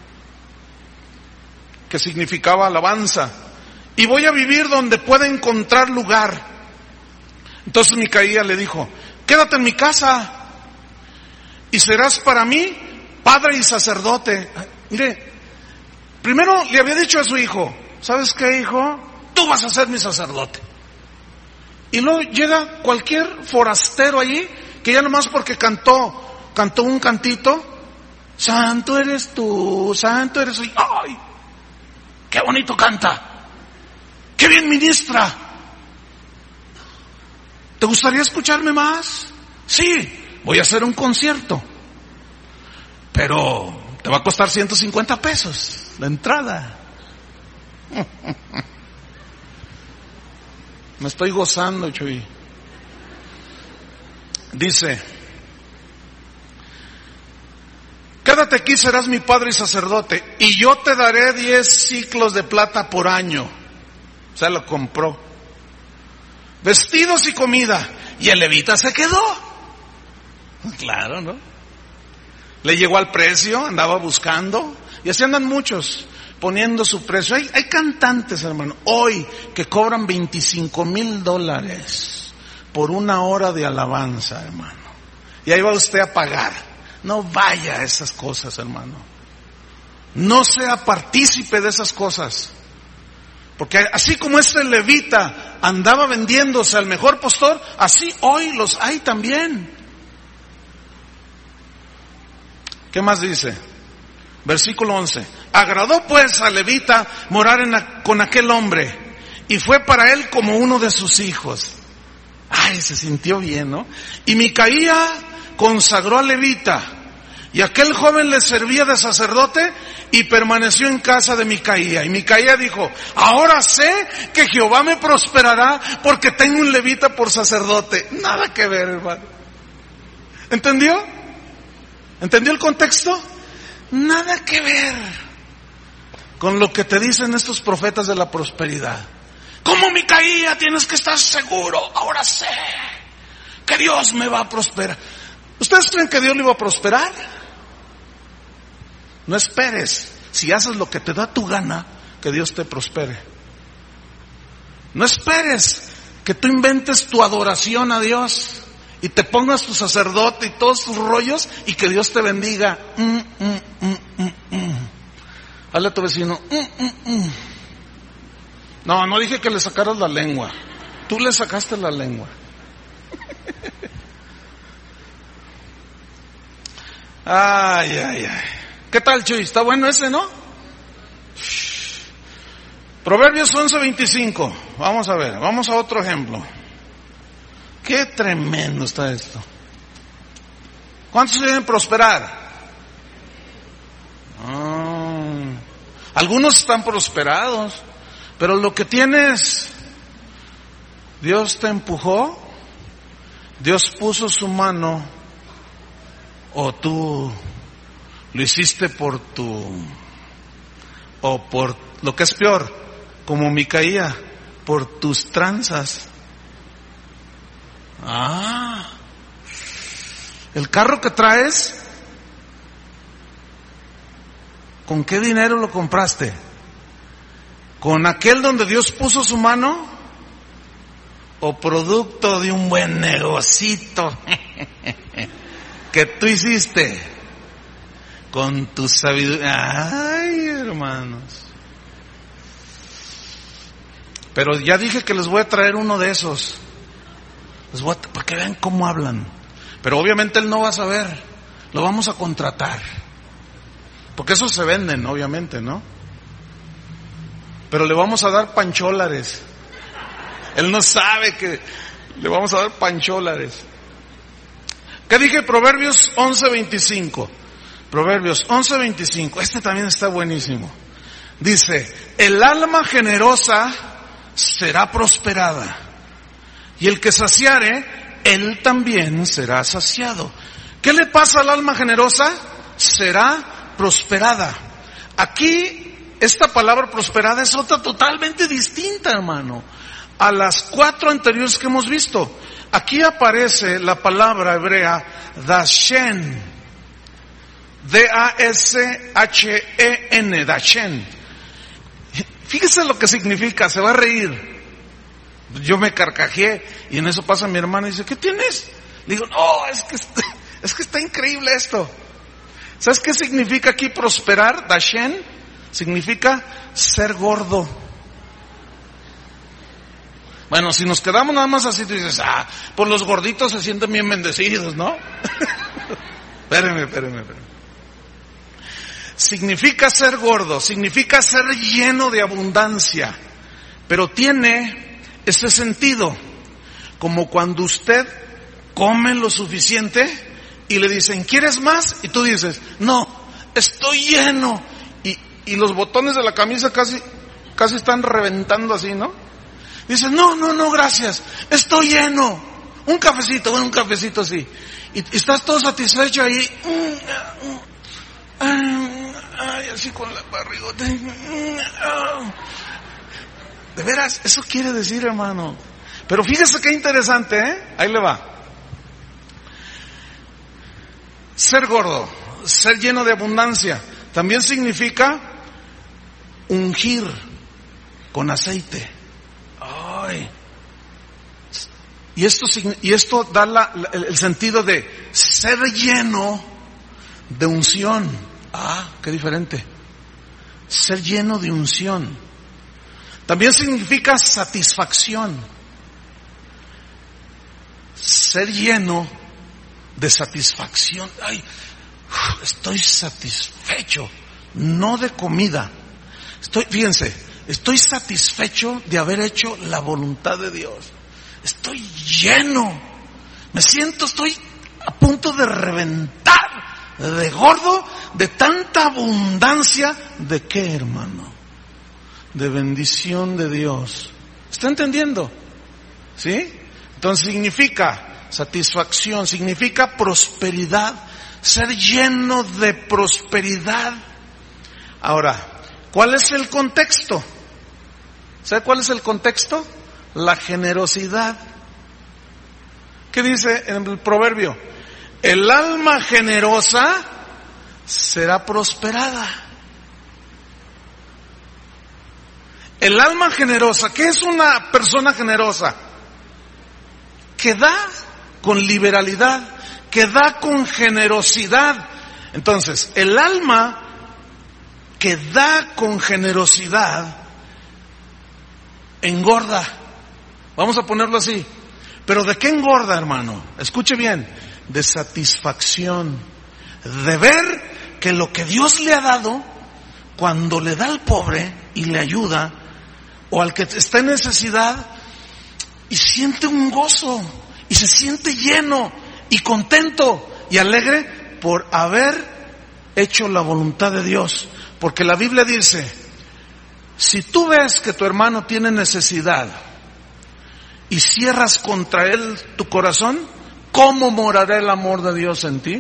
que significaba alabanza. Y voy a vivir donde pueda encontrar lugar. Entonces Micaía le dijo, quédate en mi casa y serás para mí padre y sacerdote. Mire, primero le había dicho a su hijo, ¿sabes qué, hijo? Tú vas a ser mi sacerdote. Y luego llega cualquier forastero allí, que ya nomás porque cantó, cantó un cantito, santo eres tú, santo eres tú. ¡Ay! ¡Qué bonito canta! ¡Qué bien ministra! ¿Te gustaría escucharme más? Sí, voy a hacer un concierto. Pero te va a costar ciento cincuenta pesos la entrada. Me estoy gozando, Chuy. Dice, quédate aquí, serás mi padre y sacerdote, y yo te daré diez ciclos de plata por año. O sea, lo compró. Vestidos y comida. Y el levita se quedó. Claro, ¿no? Le llegó al precio, andaba buscando, y así andan muchos, poniendo su precio. Hay, hay cantantes, hermano, hoy que cobran veinticinco mil dólares por una hora de alabanza, hermano. Y ahí va usted a pagar. No vaya a esas cosas, hermano. No sea partícipe de esas cosas. Porque así como este levita andaba vendiéndose al mejor postor, así hoy los hay también. ¿Qué más dice? Versículo once. Agradó pues a levita morar en la, con aquel hombre, y fue para él como uno de sus hijos. Ay, se sintió bien, ¿no? Y Micaía consagró a levita, y aquel joven le servía de sacerdote y permaneció en casa de Micaía. Y Micaía dijo, ahora sé que Jehová me prosperará porque tengo un levita por sacerdote. Nada que ver, hermano. ¿Entendió? ¿Entendió el contexto? Nada que ver con lo que te dicen estos profetas de la prosperidad. ¿Cómo, Micaía? Tienes que estar seguro. Ahora sé que Dios me va a prosperar. ¿Ustedes creen que Dios le iba a prosperar? No esperes, si haces lo que te da tu gana, que Dios te prospere. No esperes que tú inventes tu adoración a Dios y te pongas tu sacerdote y todos tus rollos y que Dios te bendiga. Mm, mm, mm, mm, mm. Hazle a tu vecino. Mm, mm, mm. No, no dije que le sacaras la lengua. Tú le sacaste la lengua. Ay, ay, ay. ¿Qué tal, Chuy? ¿Está bueno ese, no? Proverbios once veinticinco. Vamos a ver, vamos a otro ejemplo. Qué tremendo está esto. ¿Cuántos quieren prosperar? Oh, algunos están prosperados, pero lo que tienes, Dios te empujó, Dios puso su mano, o tú lo hiciste por tu, o por lo que es peor, como Micaía, por tus tranzas. Ah, el carro que traes, ¿con qué dinero lo compraste? ¿Con aquel donde Dios puso su mano? ¿O producto de un buen negocito que tú hiciste con tu sabiduría? Ay, hermanos. Pero ya dije que les voy a traer uno de esos. Les voy a, para que vean cómo hablan. Pero obviamente él no va a saber. Lo vamos a contratar. Porque esos se venden, obviamente, ¿no? Pero le vamos a dar pancholares. Él no sabe que le vamos a dar pancholares. ¿Qué dije? Proverbios once veinticinco. Proverbios once veinticinco. Este también está buenísimo. Dice, el alma generosa será prosperada, y el que saciare, él también será saciado. ¿Qué le pasa al alma generosa? Será prosperada. Aquí, esta palabra prosperada es otra totalmente distinta, hermano, a las cuatro anteriores que hemos visto. Aquí aparece la palabra hebrea dashen, D A S H E N, dashen. Fíjese lo que significa, se va a reír. Yo me carcajeé y en eso pasa mi hermano y dice, ¿qué tienes? Le digo, no, es que está, es que está increíble esto. ¿Sabes qué significa aquí prosperar? Dashen significa ser gordo. Bueno, si nos quedamos nada más así, tú dices, ah, pues los gorditos se sienten bien bendecidos, ¿no? Espérenme, espérenme, espérenme. Significa ser gordo, significa ser lleno de abundancia, pero tiene ese sentido, como cuando usted come lo suficiente y le dicen, ¿quieres más? Y tú dices, no, estoy lleno. Y, y los botones de la camisa casi, casi están reventando así, ¿no? Dices, no, no, no, gracias, estoy lleno. Un cafecito, un cafecito así. Y, y estás todo satisfecho ahí. Ay, así con la barrigota. De veras, eso quiere decir, hermano. Pero fíjese qué interesante, ¿eh? Ahí le va. Ser gordo, ser lleno de abundancia, también significa ungir con aceite. Ay. Y esto, y esto da la, el, el sentido de ser lleno de unción. Ah, qué diferente. Ser lleno de unción. También significa satisfacción. Ser lleno de satisfacción. Ay, estoy satisfecho, no de comida. Estoy, fíjense, estoy satisfecho de haber hecho la voluntad de Dios. Estoy lleno. Me siento, estoy a punto de reventar de gordo, de tanta abundancia. ¿De qué, hermano? De bendición de Dios. ¿Está entendiendo? ¿Sí? Entonces significa satisfacción, significa prosperidad, ser lleno de prosperidad. Ahora, ¿cuál es el contexto? ¿Sabe cuál es el contexto? La generosidad. ¿Qué dice en el proverbio? El alma generosa será prosperada. El alma generosa, ¿qué es una persona generosa? Que da con liberalidad, que da con generosidad. Entonces, el alma que da con generosidad engorda. Vamos a ponerlo así. ¿Pero de qué engorda, hermano? Escuche bien. De satisfacción. De ver que lo que Dios le ha dado, cuando le da al pobre y le ayuda, o al que está en necesidad, y siente un gozo, y se siente lleno, y contento, y alegre por haber hecho la voluntad de Dios. Porque la Biblia dice, si tú ves que tu hermano tiene necesidad, y cierras contra él tu corazón, ¿cómo morará el amor de Dios en ti?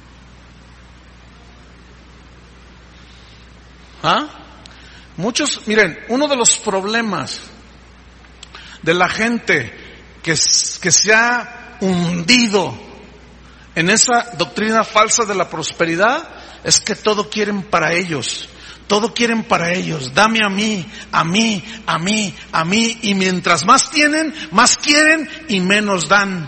¿Ah? Muchos, miren, uno de los problemas de la gente que, que se ha hundido en esa doctrina falsa de la prosperidad es que todo quieren para ellos. Todo quieren para ellos. Dame a mí, a mí, a mí, a mí. Y mientras más tienen, más quieren y menos dan.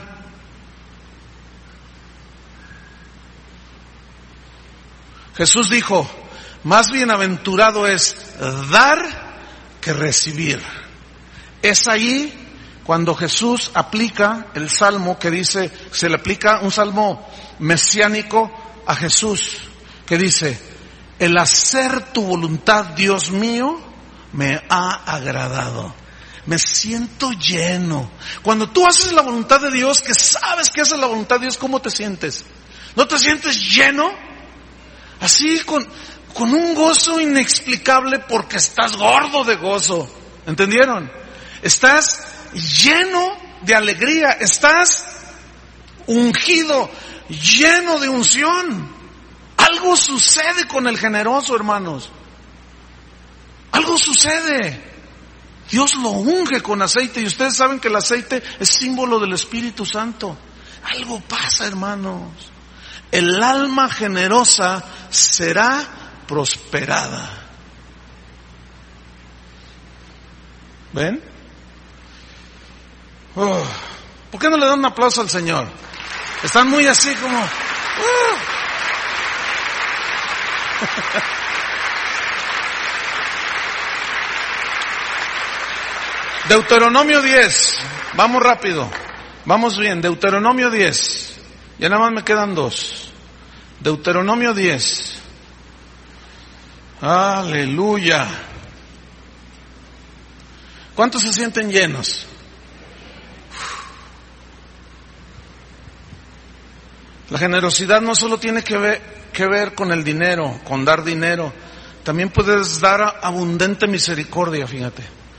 Jesús dijo, más bienaventurado es dar que recibir. Es ahí cuando Jesús aplica el salmo que dice, se le aplica un salmo mesiánico a Jesús, que dice, el hacer tu voluntad, Dios mío, me ha agradado. Me siento lleno. Cuando tú haces la voluntad de Dios, que sabes que haces la voluntad de Dios, ¿cómo te sientes? ¿No te sientes lleno? Así con, con un gozo inexplicable porque estás gordo de gozo. ¿Entendieron? Estás lleno de alegría. Estás ungido, lleno de unción. Algo sucede con el generoso, hermanos. Algo sucede. Dios lo unge con aceite y ustedes saben que el aceite es símbolo del Espíritu Santo. Algo pasa, hermanos. El alma generosa será prosperada. ¿Ven? Oh, ¿por qué no le dan un aplauso al Señor? Están muy así como... Uh. Deuteronomio diez. Vamos rápido. Vamos bien. Deuteronomio diez. Ya nada más me quedan dos. Deuteronomio diez. Aleluya. ¿Cuántos se sienten llenos? La generosidad no solo tiene que ver, que ver con el dinero, con dar dinero. También puedes dar abundante misericordia, fíjate.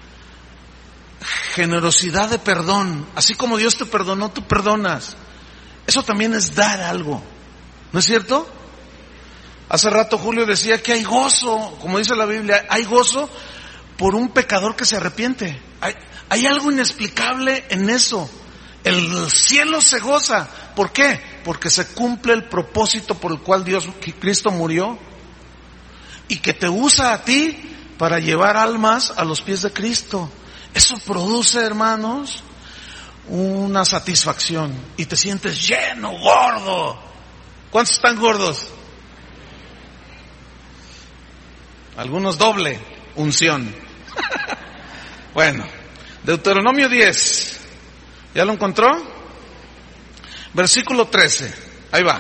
Generosidad de perdón. Así como Dios te perdonó, tú perdonas. Eso también es dar algo. ¿No es cierto? Hace rato Julio decía que hay gozo, como dice la Biblia, hay gozo por un pecador que se arrepiente. Hay, hay algo inexplicable en eso. El cielo se goza. ¿Por qué? Porque se cumple el propósito por el cual Dios, Cristo murió, y que te usa a ti para llevar almas a los pies de Cristo. Eso produce, hermanos, una satisfacción y te sientes lleno, gordo. ¿Cuántos están gordos? Algunos doble unción. Bueno, Deuteronomio diez. ¿Ya lo encontró? Versículo trece. Ahí va.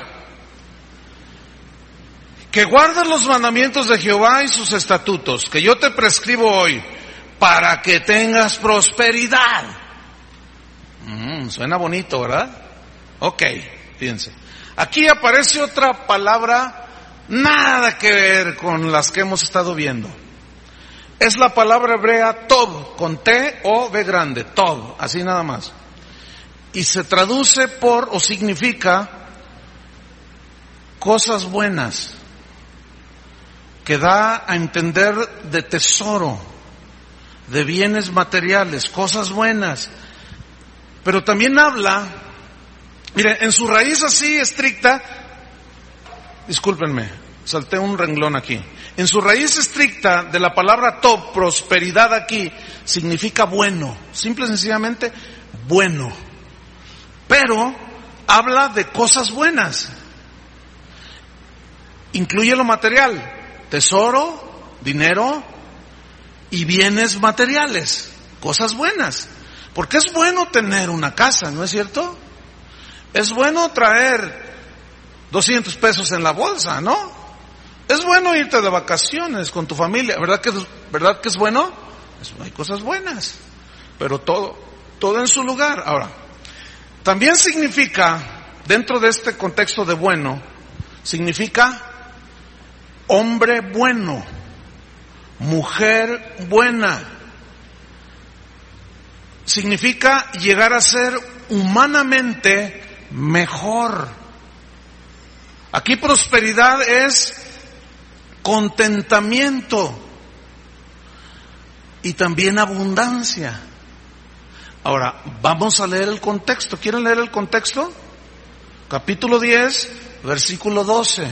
Que guardes los mandamientos de Jehová y sus estatutos, que yo te prescribo hoy, para que tengas prosperidad. Mm, suena bonito, ¿verdad? Ok, fíjense. Aquí aparece otra palabra, nada que ver con las que hemos estado viendo. Es la palabra hebrea tov, con T o B grande, tov, así nada más. Y se traduce por, o significa, cosas buenas, que da a entender de tesoro, de bienes materiales, cosas buenas. Pero también habla, mire, en su raíz así estricta, discúlpenme, salté un renglón aquí. En su raíz estricta de la palabra tov, prosperidad aquí, significa bueno, simple y sencillamente bueno. Pero habla de cosas buenas. Incluye lo material, tesoro, dinero y bienes materiales, cosas buenas. Porque es bueno tener una casa, ¿no es cierto? Es bueno traer doscientos pesos en la bolsa, ¿no? Es bueno irte de vacaciones con tu familia, ¿verdad que, verdad que es bueno? Hay cosas buenas, pero todo, todo en su lugar. Ahora, también significa, dentro de este contexto de bueno, significa hombre bueno, mujer buena. Significa llegar a ser humanamente mejor. Aquí prosperidad es contentamiento y también abundancia. Ahora, vamos a leer el contexto. ¿Quieren leer el contexto? Capítulo diez, versículo doce.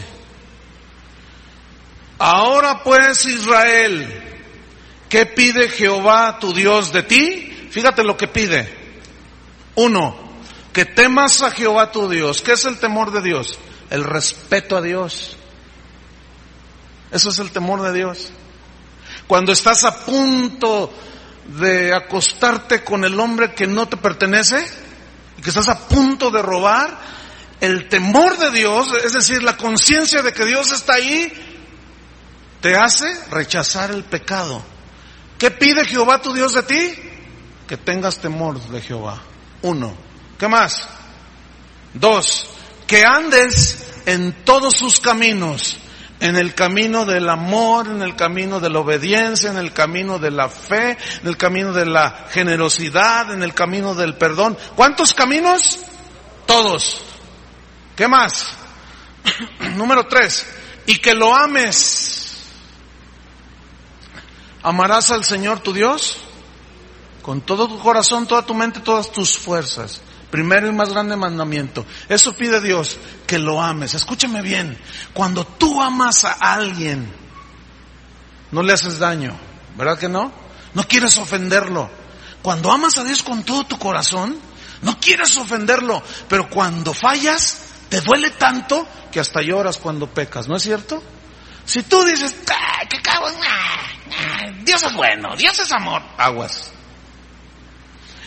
Ahora pues, Israel, ¿qué pide Jehová tu Dios de ti? Fíjate lo que pide. Uno, que temas a Jehová tu Dios. ¿Qué es el temor de Dios? El respeto a Dios. Eso es el temor de Dios. Cuando estás a punto de acostarte con el hombre que no te pertenece y que estás a punto de robar, el temor de Dios, es decir, la conciencia de que Dios está ahí, te hace rechazar el pecado. ¿Qué pide Jehová tu Dios de ti? Que tengas temor de Jehová. Uno. ¿Qué más? Dos, que andes en todos sus caminos, en el camino del amor, en el camino de la obediencia, en el camino de la fe, en el camino de la generosidad, en el camino del perdón. ¿Cuántos caminos? Todos. ¿Qué más? Número tres, y que lo ames. Amarás al Señor tu Dios con todo tu corazón, toda tu mente, todas tus fuerzas. Primero y más grande mandamiento. Eso pide Dios, que lo ames. Escúchame bien. Cuando tú amas a alguien, no le haces daño, ¿verdad que no? No quieres ofenderlo. Cuando amas a Dios con todo tu corazón, no quieres ofenderlo. Pero cuando fallas, te duele tanto que hasta lloras cuando pecas, ¿no es cierto? Si tú dices, ¡ah, qué cago! ¡Ah, ah, Dios es bueno, Dios es amor! Aguas.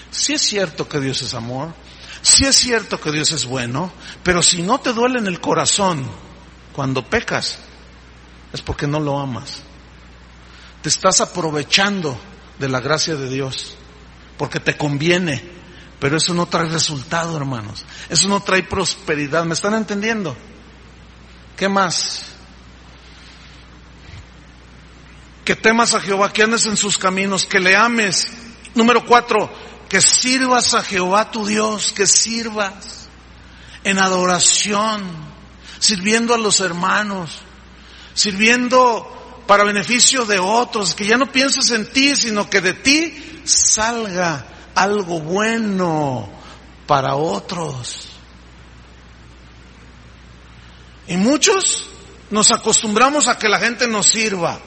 Sí es cierto que Dios es amor, sí es cierto que Dios es bueno, pero si no te duele en el corazón cuando pecas, es porque no lo amas. Te estás aprovechando de la gracia de Dios, porque te conviene, pero eso no trae resultado, hermanos. Eso no trae prosperidad. ¿Me están entendiendo? ¿Qué más? Que temas a Jehová, que andes en sus caminos, que le ames. Número cuatro, que sirvas a Jehová tu Dios, que sirvas en adoración, sirviendo a los hermanos, sirviendo para beneficio de otros, que ya no pienses en ti, sino que de ti salga algo bueno para otros. Y muchos nos acostumbramos a que la gente nos sirva.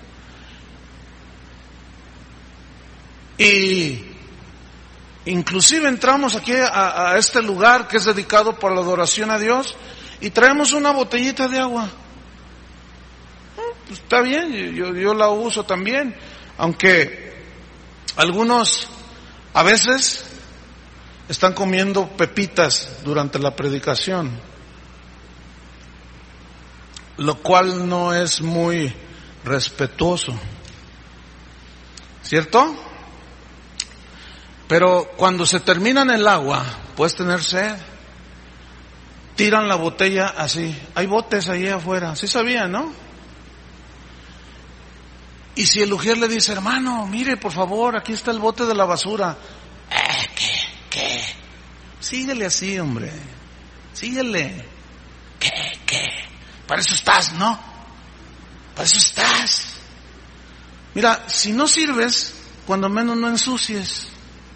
Y inclusive entramos aquí a, a este lugar que es dedicado por la adoración a Dios y traemos una botellita de agua. Pues está bien, yo, yo la uso también, aunque algunos a veces están comiendo pepitas durante la predicación, lo cual no es muy respetuoso, ¿cierto? Pero cuando se terminan el agua, puedes tener sed, tiran la botella así, hay botes ahí afuera, ¿sí sabían, no? Y si el ujier le dice, hermano, mire, por favor, aquí está el bote de la basura. Eh, ¿qué? ¿Qué? Síguele así, hombre. Síguele. ¿Qué? ¿Qué? Para eso estás, ¿no? Para eso estás. Mira, si no sirves, cuando menos no ensucies.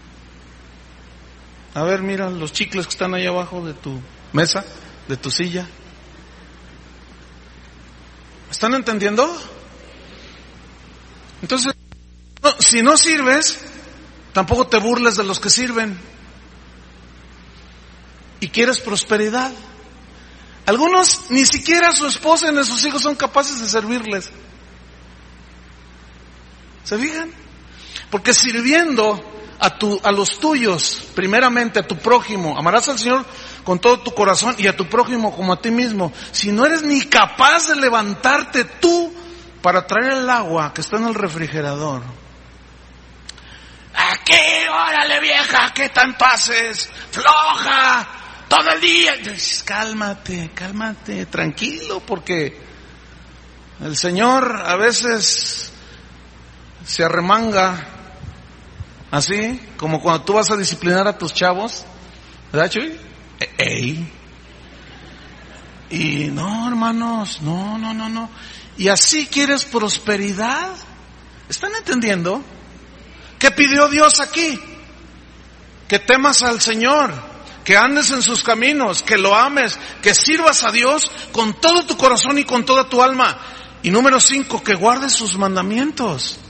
A ver, mira los chicles que están ahí abajo de tu mesa, de tu silla. ¿Están entendiendo? Entonces, no, si no sirves, tampoco te burles de los que sirven. Y quieres prosperidad. Algunos ni siquiera su esposa ni sus hijos son capaces de servirles. ¿Se fijan? Porque sirviendo a tu, a los tuyos, primeramente a tu prójimo, amarás al Señor con todo tu corazón y a tu prójimo como a ti mismo. Si no eres ni capaz de levantarte tú para traer el agua que está en el refrigerador. Aquí, órale vieja, ¿qué tanto haces? Floja, todo el día. Dices, cálmate, cálmate, tranquilo, porque el Señor a veces se arremanga, así, como cuando tú vas a disciplinar a tus chavos, ¿verdad, Chuy? Ey. Y no, hermanos, no, no, no, no. Y así quieres prosperidad. ¿Están entendiendo? ¿Qué pidió Dios aquí? Que temas al Señor, que andes en sus caminos, que lo ames, que sirvas a Dios con todo tu corazón y con toda tu alma. Y número cinco, que guardes sus mandamientos.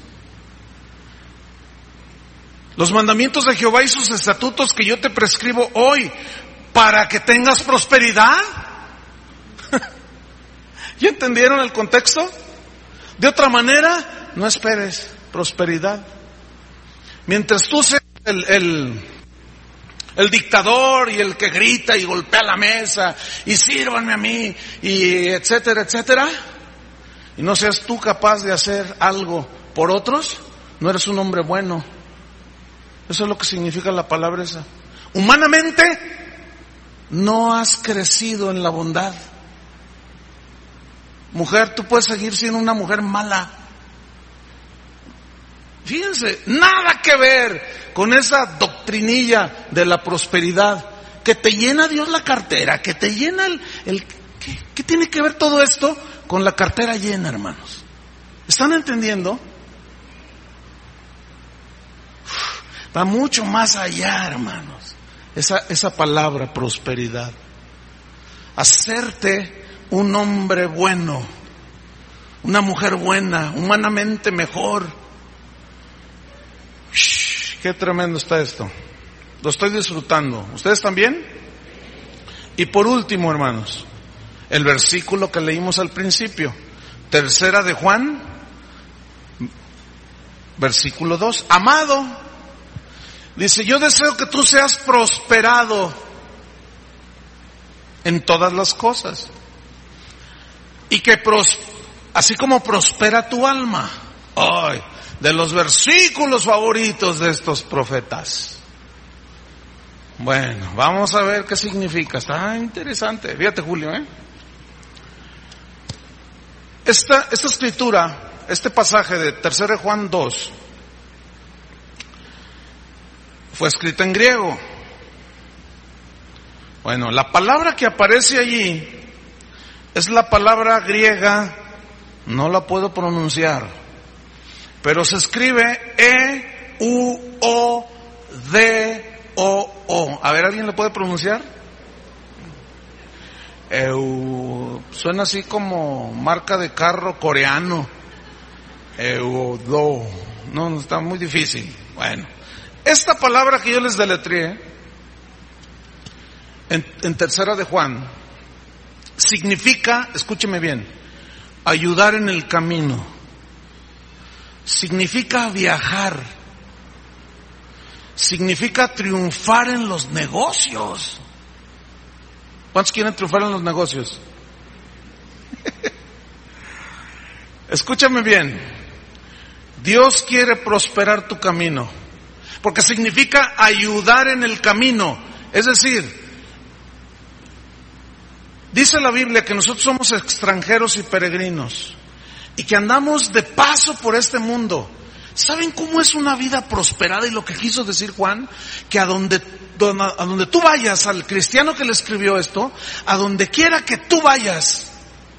Los mandamientos de Jehová y sus estatutos que yo te prescribo hoy, para que tengas prosperidad. ¿Ya entendieron el contexto? De otra manera, no esperes prosperidad. Mientras tú seas el, el, el dictador y el que grita y golpea la mesa y sírvanme a mí y etcétera, etcétera, y no seas tú capaz de hacer algo por otros, no eres un hombre bueno. Eso es lo que significa la palabra esa. Humanamente, no has crecido en la bondad. Mujer, tú puedes seguir siendo una mujer mala. Fíjense, nada que ver con esa doctrinilla de la prosperidad, que te llena Dios la cartera, que te llena el... el ¿qué, ¿Qué tiene que ver todo esto con la cartera llena, hermanos? ¿Están entendiendo? Uf, va mucho más allá, hermanos, esa, esa palabra prosperidad. Hacerte un hombre bueno, una mujer buena, humanamente mejor. Shh, qué tremendo está esto. Lo estoy disfrutando. ¿Ustedes también? Y por último, hermanos, el versículo que leímos al principio, tercera de Juan, versículo dos. Amado, Dice, yo deseo que tú seas prosperado en todas las cosas. Y que pros, así como prospera tu alma. Ay, de los versículos favoritos de estos profetas. Bueno, vamos a ver qué significa. Está interesante. Fíjate, Julio, ¿eh? Esta, esta escritura, este pasaje de tercera de Juan dos, fue escrita en griego. Bueno, la palabra que aparece allí es la palabra griega, no la puedo pronunciar, pero se escribe E U O D O O. A ver, ¿alguien lo puede pronunciar? Eu, suena así como marca de carro coreano. Eudo. No, no, está muy difícil. Bueno, esta palabra que yo les deletreé en, en tercera de Juan significa, escúcheme bien, ayudar en el camino. Significa viajar. Significa triunfar en los negocios. ¿Cuántos quieren triunfar en los negocios? Escúchame bien. Dios quiere prosperar tu camino, porque significa ayudar en el camino. Es decir, dice la Biblia que nosotros somos extranjeros y peregrinos, y que andamos de paso por este mundo. ¿Saben cómo es una vida prosperada? Y lo que quiso decir Juan, que a donde, donde, a donde tú vayas, al cristiano que le escribió esto, a donde quiera que tú vayas,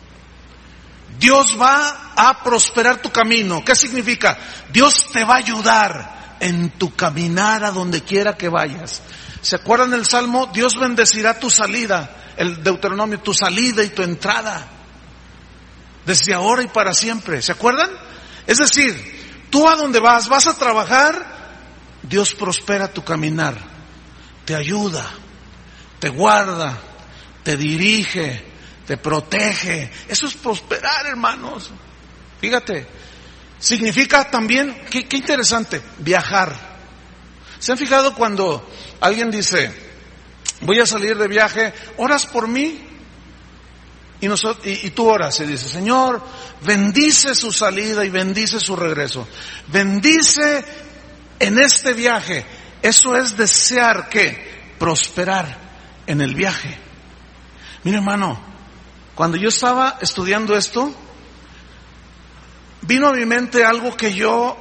Dios va a prosperar tu camino. ¿Qué significa? Dios te va a ayudar en tu caminar a donde quiera que vayas. ¿Se acuerdan del Salmo? Dios bendecirá tu salida, el Deuteronomio, tu salida y tu entrada, desde ahora y para siempre. ¿Se acuerdan? Es decir, tú a donde vas, vas a trabajar, Dios prospera tu caminar, te ayuda, te guarda, te dirige, te protege. Eso es prosperar, hermanos. Fíjate, significa también, qué, qué interesante, viajar. ¿Se han fijado cuando alguien dice, voy a salir de viaje, oras por mí? Y, nosotros, y, y tú oras y dices, Señor, bendice su salida y bendice su regreso. Bendice en este viaje. Eso es desear que prosperar en el viaje. Mira, hermano, cuando yo estaba estudiando esto, vino a mi mente algo que yo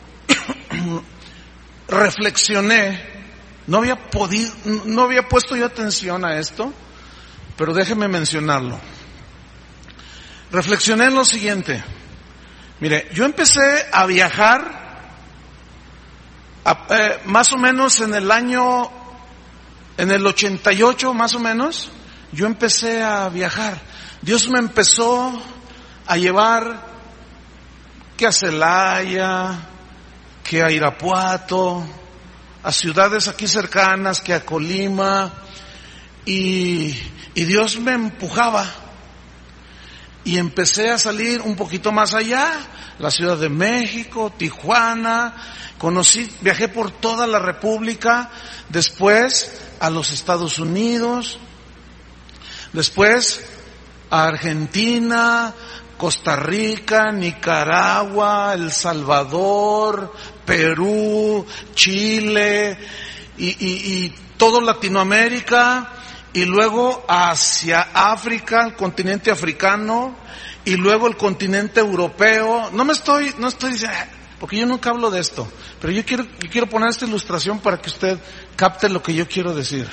reflexioné. No había podido, no había puesto yo atención a esto, pero déjeme mencionarlo. Reflexioné en lo siguiente. Mire, yo empecé a viajar a, eh, más o menos en el año, en el ochenta y ocho más o menos, yo empecé a viajar. Dios me empezó a llevar que a Celaya, que a Irapuato, a ciudades aquí cercanas, que a Colima, y, y Dios me empujaba. Y empecé a salir un poquito más allá, la Ciudad de México, Tijuana, conocí, viajé por toda la República, después a los Estados Unidos, después a Argentina, Costa Rica, Nicaragua, El Salvador, Perú, Chile y, y, y todo Latinoamérica. Y luego hacia África, el continente africano, y luego el continente europeo. No me estoy, no estoy diciendo, porque yo nunca hablo de esto, pero yo quiero, yo quiero poner esta ilustración para que usted capte lo que yo quiero decir.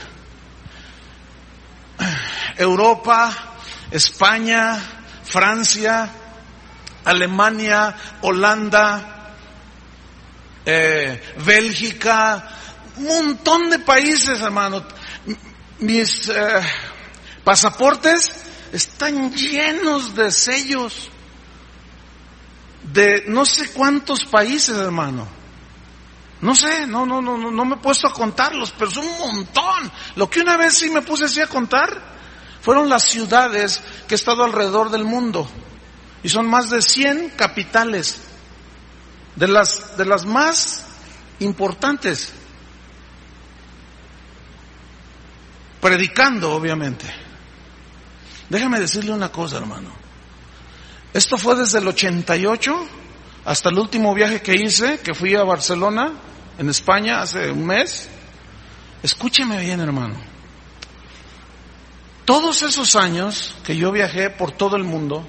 Europa, España, Francia, Alemania, Holanda, eh, Bélgica, un montón de países, hermano. Mis eh, pasaportes están llenos de sellos de no sé cuántos países, hermano. No sé, no, no, no, no me he puesto a contarlos, pero son un montón. Lo que una vez sí me puse así a contar fueron las ciudades que he estado alrededor del mundo. Y son más de cien capitales, de las, de las más importantes. predicando, obviamente. Déjame decirle una cosa, hermano. Esto fue desde el ochenta y ocho hasta el último viaje que hice, que fui a Barcelona, en España, hace un mes. Escúcheme bien, hermano. Todos esos años que yo viajé por todo el mundo,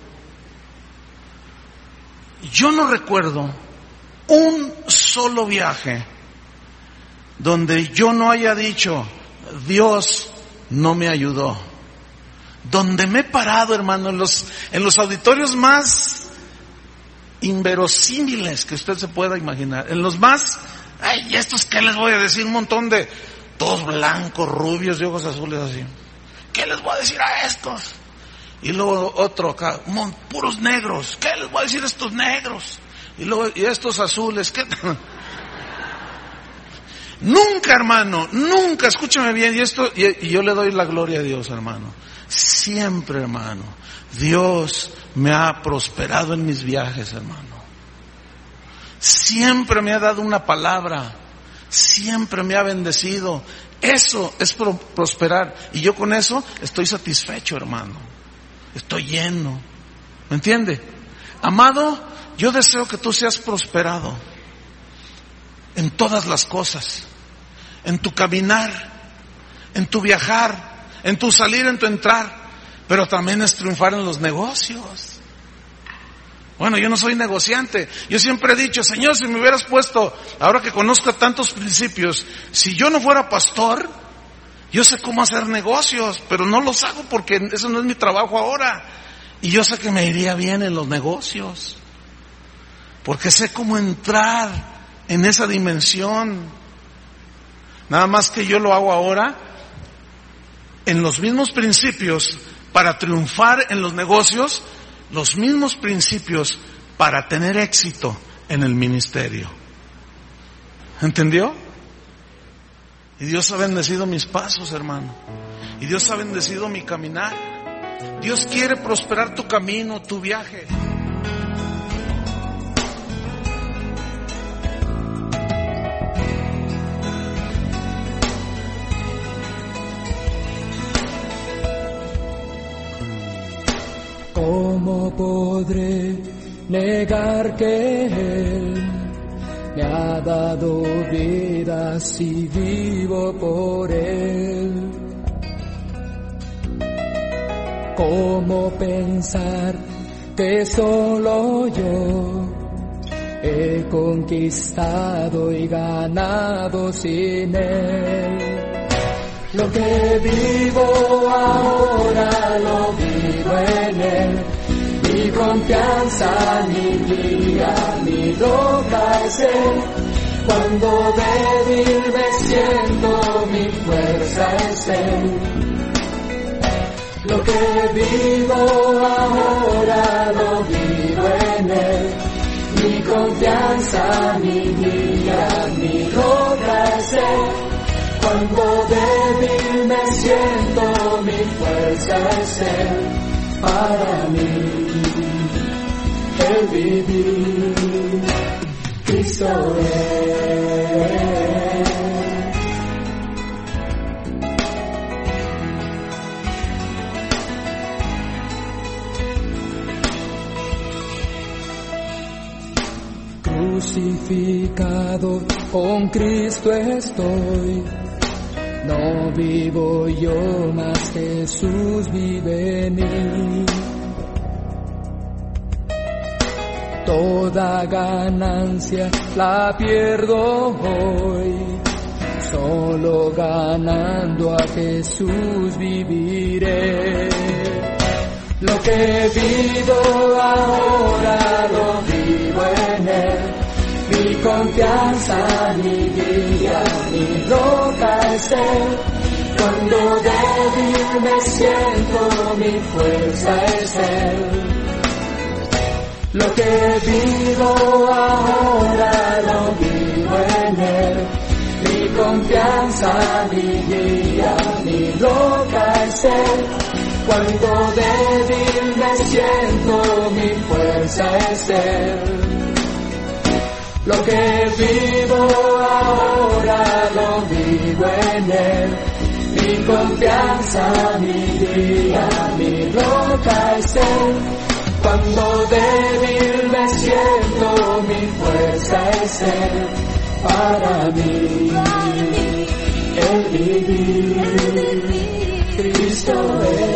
yo no recuerdo un solo viaje donde yo no haya dicho, Dios no me ayudó. Donde me he parado, hermano, en los, en los auditorios más inverosímiles que usted se pueda imaginar, en los más, ay, estos que les voy a decir, un montón de, todos blancos, rubios y ojos azules así. ¿Qué les voy a decir a estos? Y luego otro acá, puros negros. ¿Qué les voy a decir a estos negros? Y luego, y estos azules, ¿qué? Nunca, hermano, nunca, escúchame bien, y esto, y, y yo le doy la gloria a Dios, hermano. Siempre, hermano, Dios me ha prosperado en mis viajes, hermano. Siempre me ha dado una palabra, siempre me ha bendecido. Eso es pro- prosperar. Y yo con eso estoy satisfecho, hermano. Estoy lleno. ¿Me entiende? Amado, yo deseo que tú seas prosperado en todas las cosas. En tu caminar, en tu viajar, en tu salir, en tu entrar. Pero también es triunfar en los negocios. Bueno, yo no soy negociante. Yo siempre he dicho, Señor, si me hubieras puesto, ahora que conozco tantos principios, si yo no fuera pastor, yo sé cómo hacer negocios, pero no los hago porque eso no es mi trabajo ahora. Y yo sé que me iría bien en los negocios, porque sé cómo entrar en esa dimensión. Nada más que yo lo hago ahora en los mismos principios para triunfar en los negocios, los mismos principios para tener éxito en el ministerio. ¿Entendió? Y Dios ha bendecido mis pasos, hermano. Y Dios ha bendecido mi caminar. Dios quiere prosperar tu camino, tu viaje. ¿Cómo podré negar que Él me ha dado vida si vivo por Él? ¿Cómo pensar que solo yo he conquistado y ganado sin Él? Lo que vivo ahora lo vivo en Él. Mi confianza, mi guía, mi roca es Él. Cuando débil me siento, mi fuerza es Él. Lo que vivo ahora lo vivo en Él. Mi confianza, mi guía, mi roca es Él. Cuando débil me siento, mi fuerza es Él. Para mí, el vivir, Cristo es. Crucificado con Cristo estoy. No vivo yo, mas Jesús vive en mí. Toda ganancia la pierdo hoy, solo ganando a Jesús viviré. Lo que vivo ahora lo vivo en Él. Mi confianza, mi guía, mi roca es Él. Cuando débil me siento, mi fuerza es Él. Lo que vivo ahora lo vivo en Él. Mi confianza, mi guía, mi roca es Él. Cuando débil me siento, mi fuerza es Él. Lo que vivo ahora lo vivo en Él. Mi confianza, mi guía, mi roca es Él. Cuando débil me siento, mi fuerza es Él. Para mí, el vivir, Cristo es.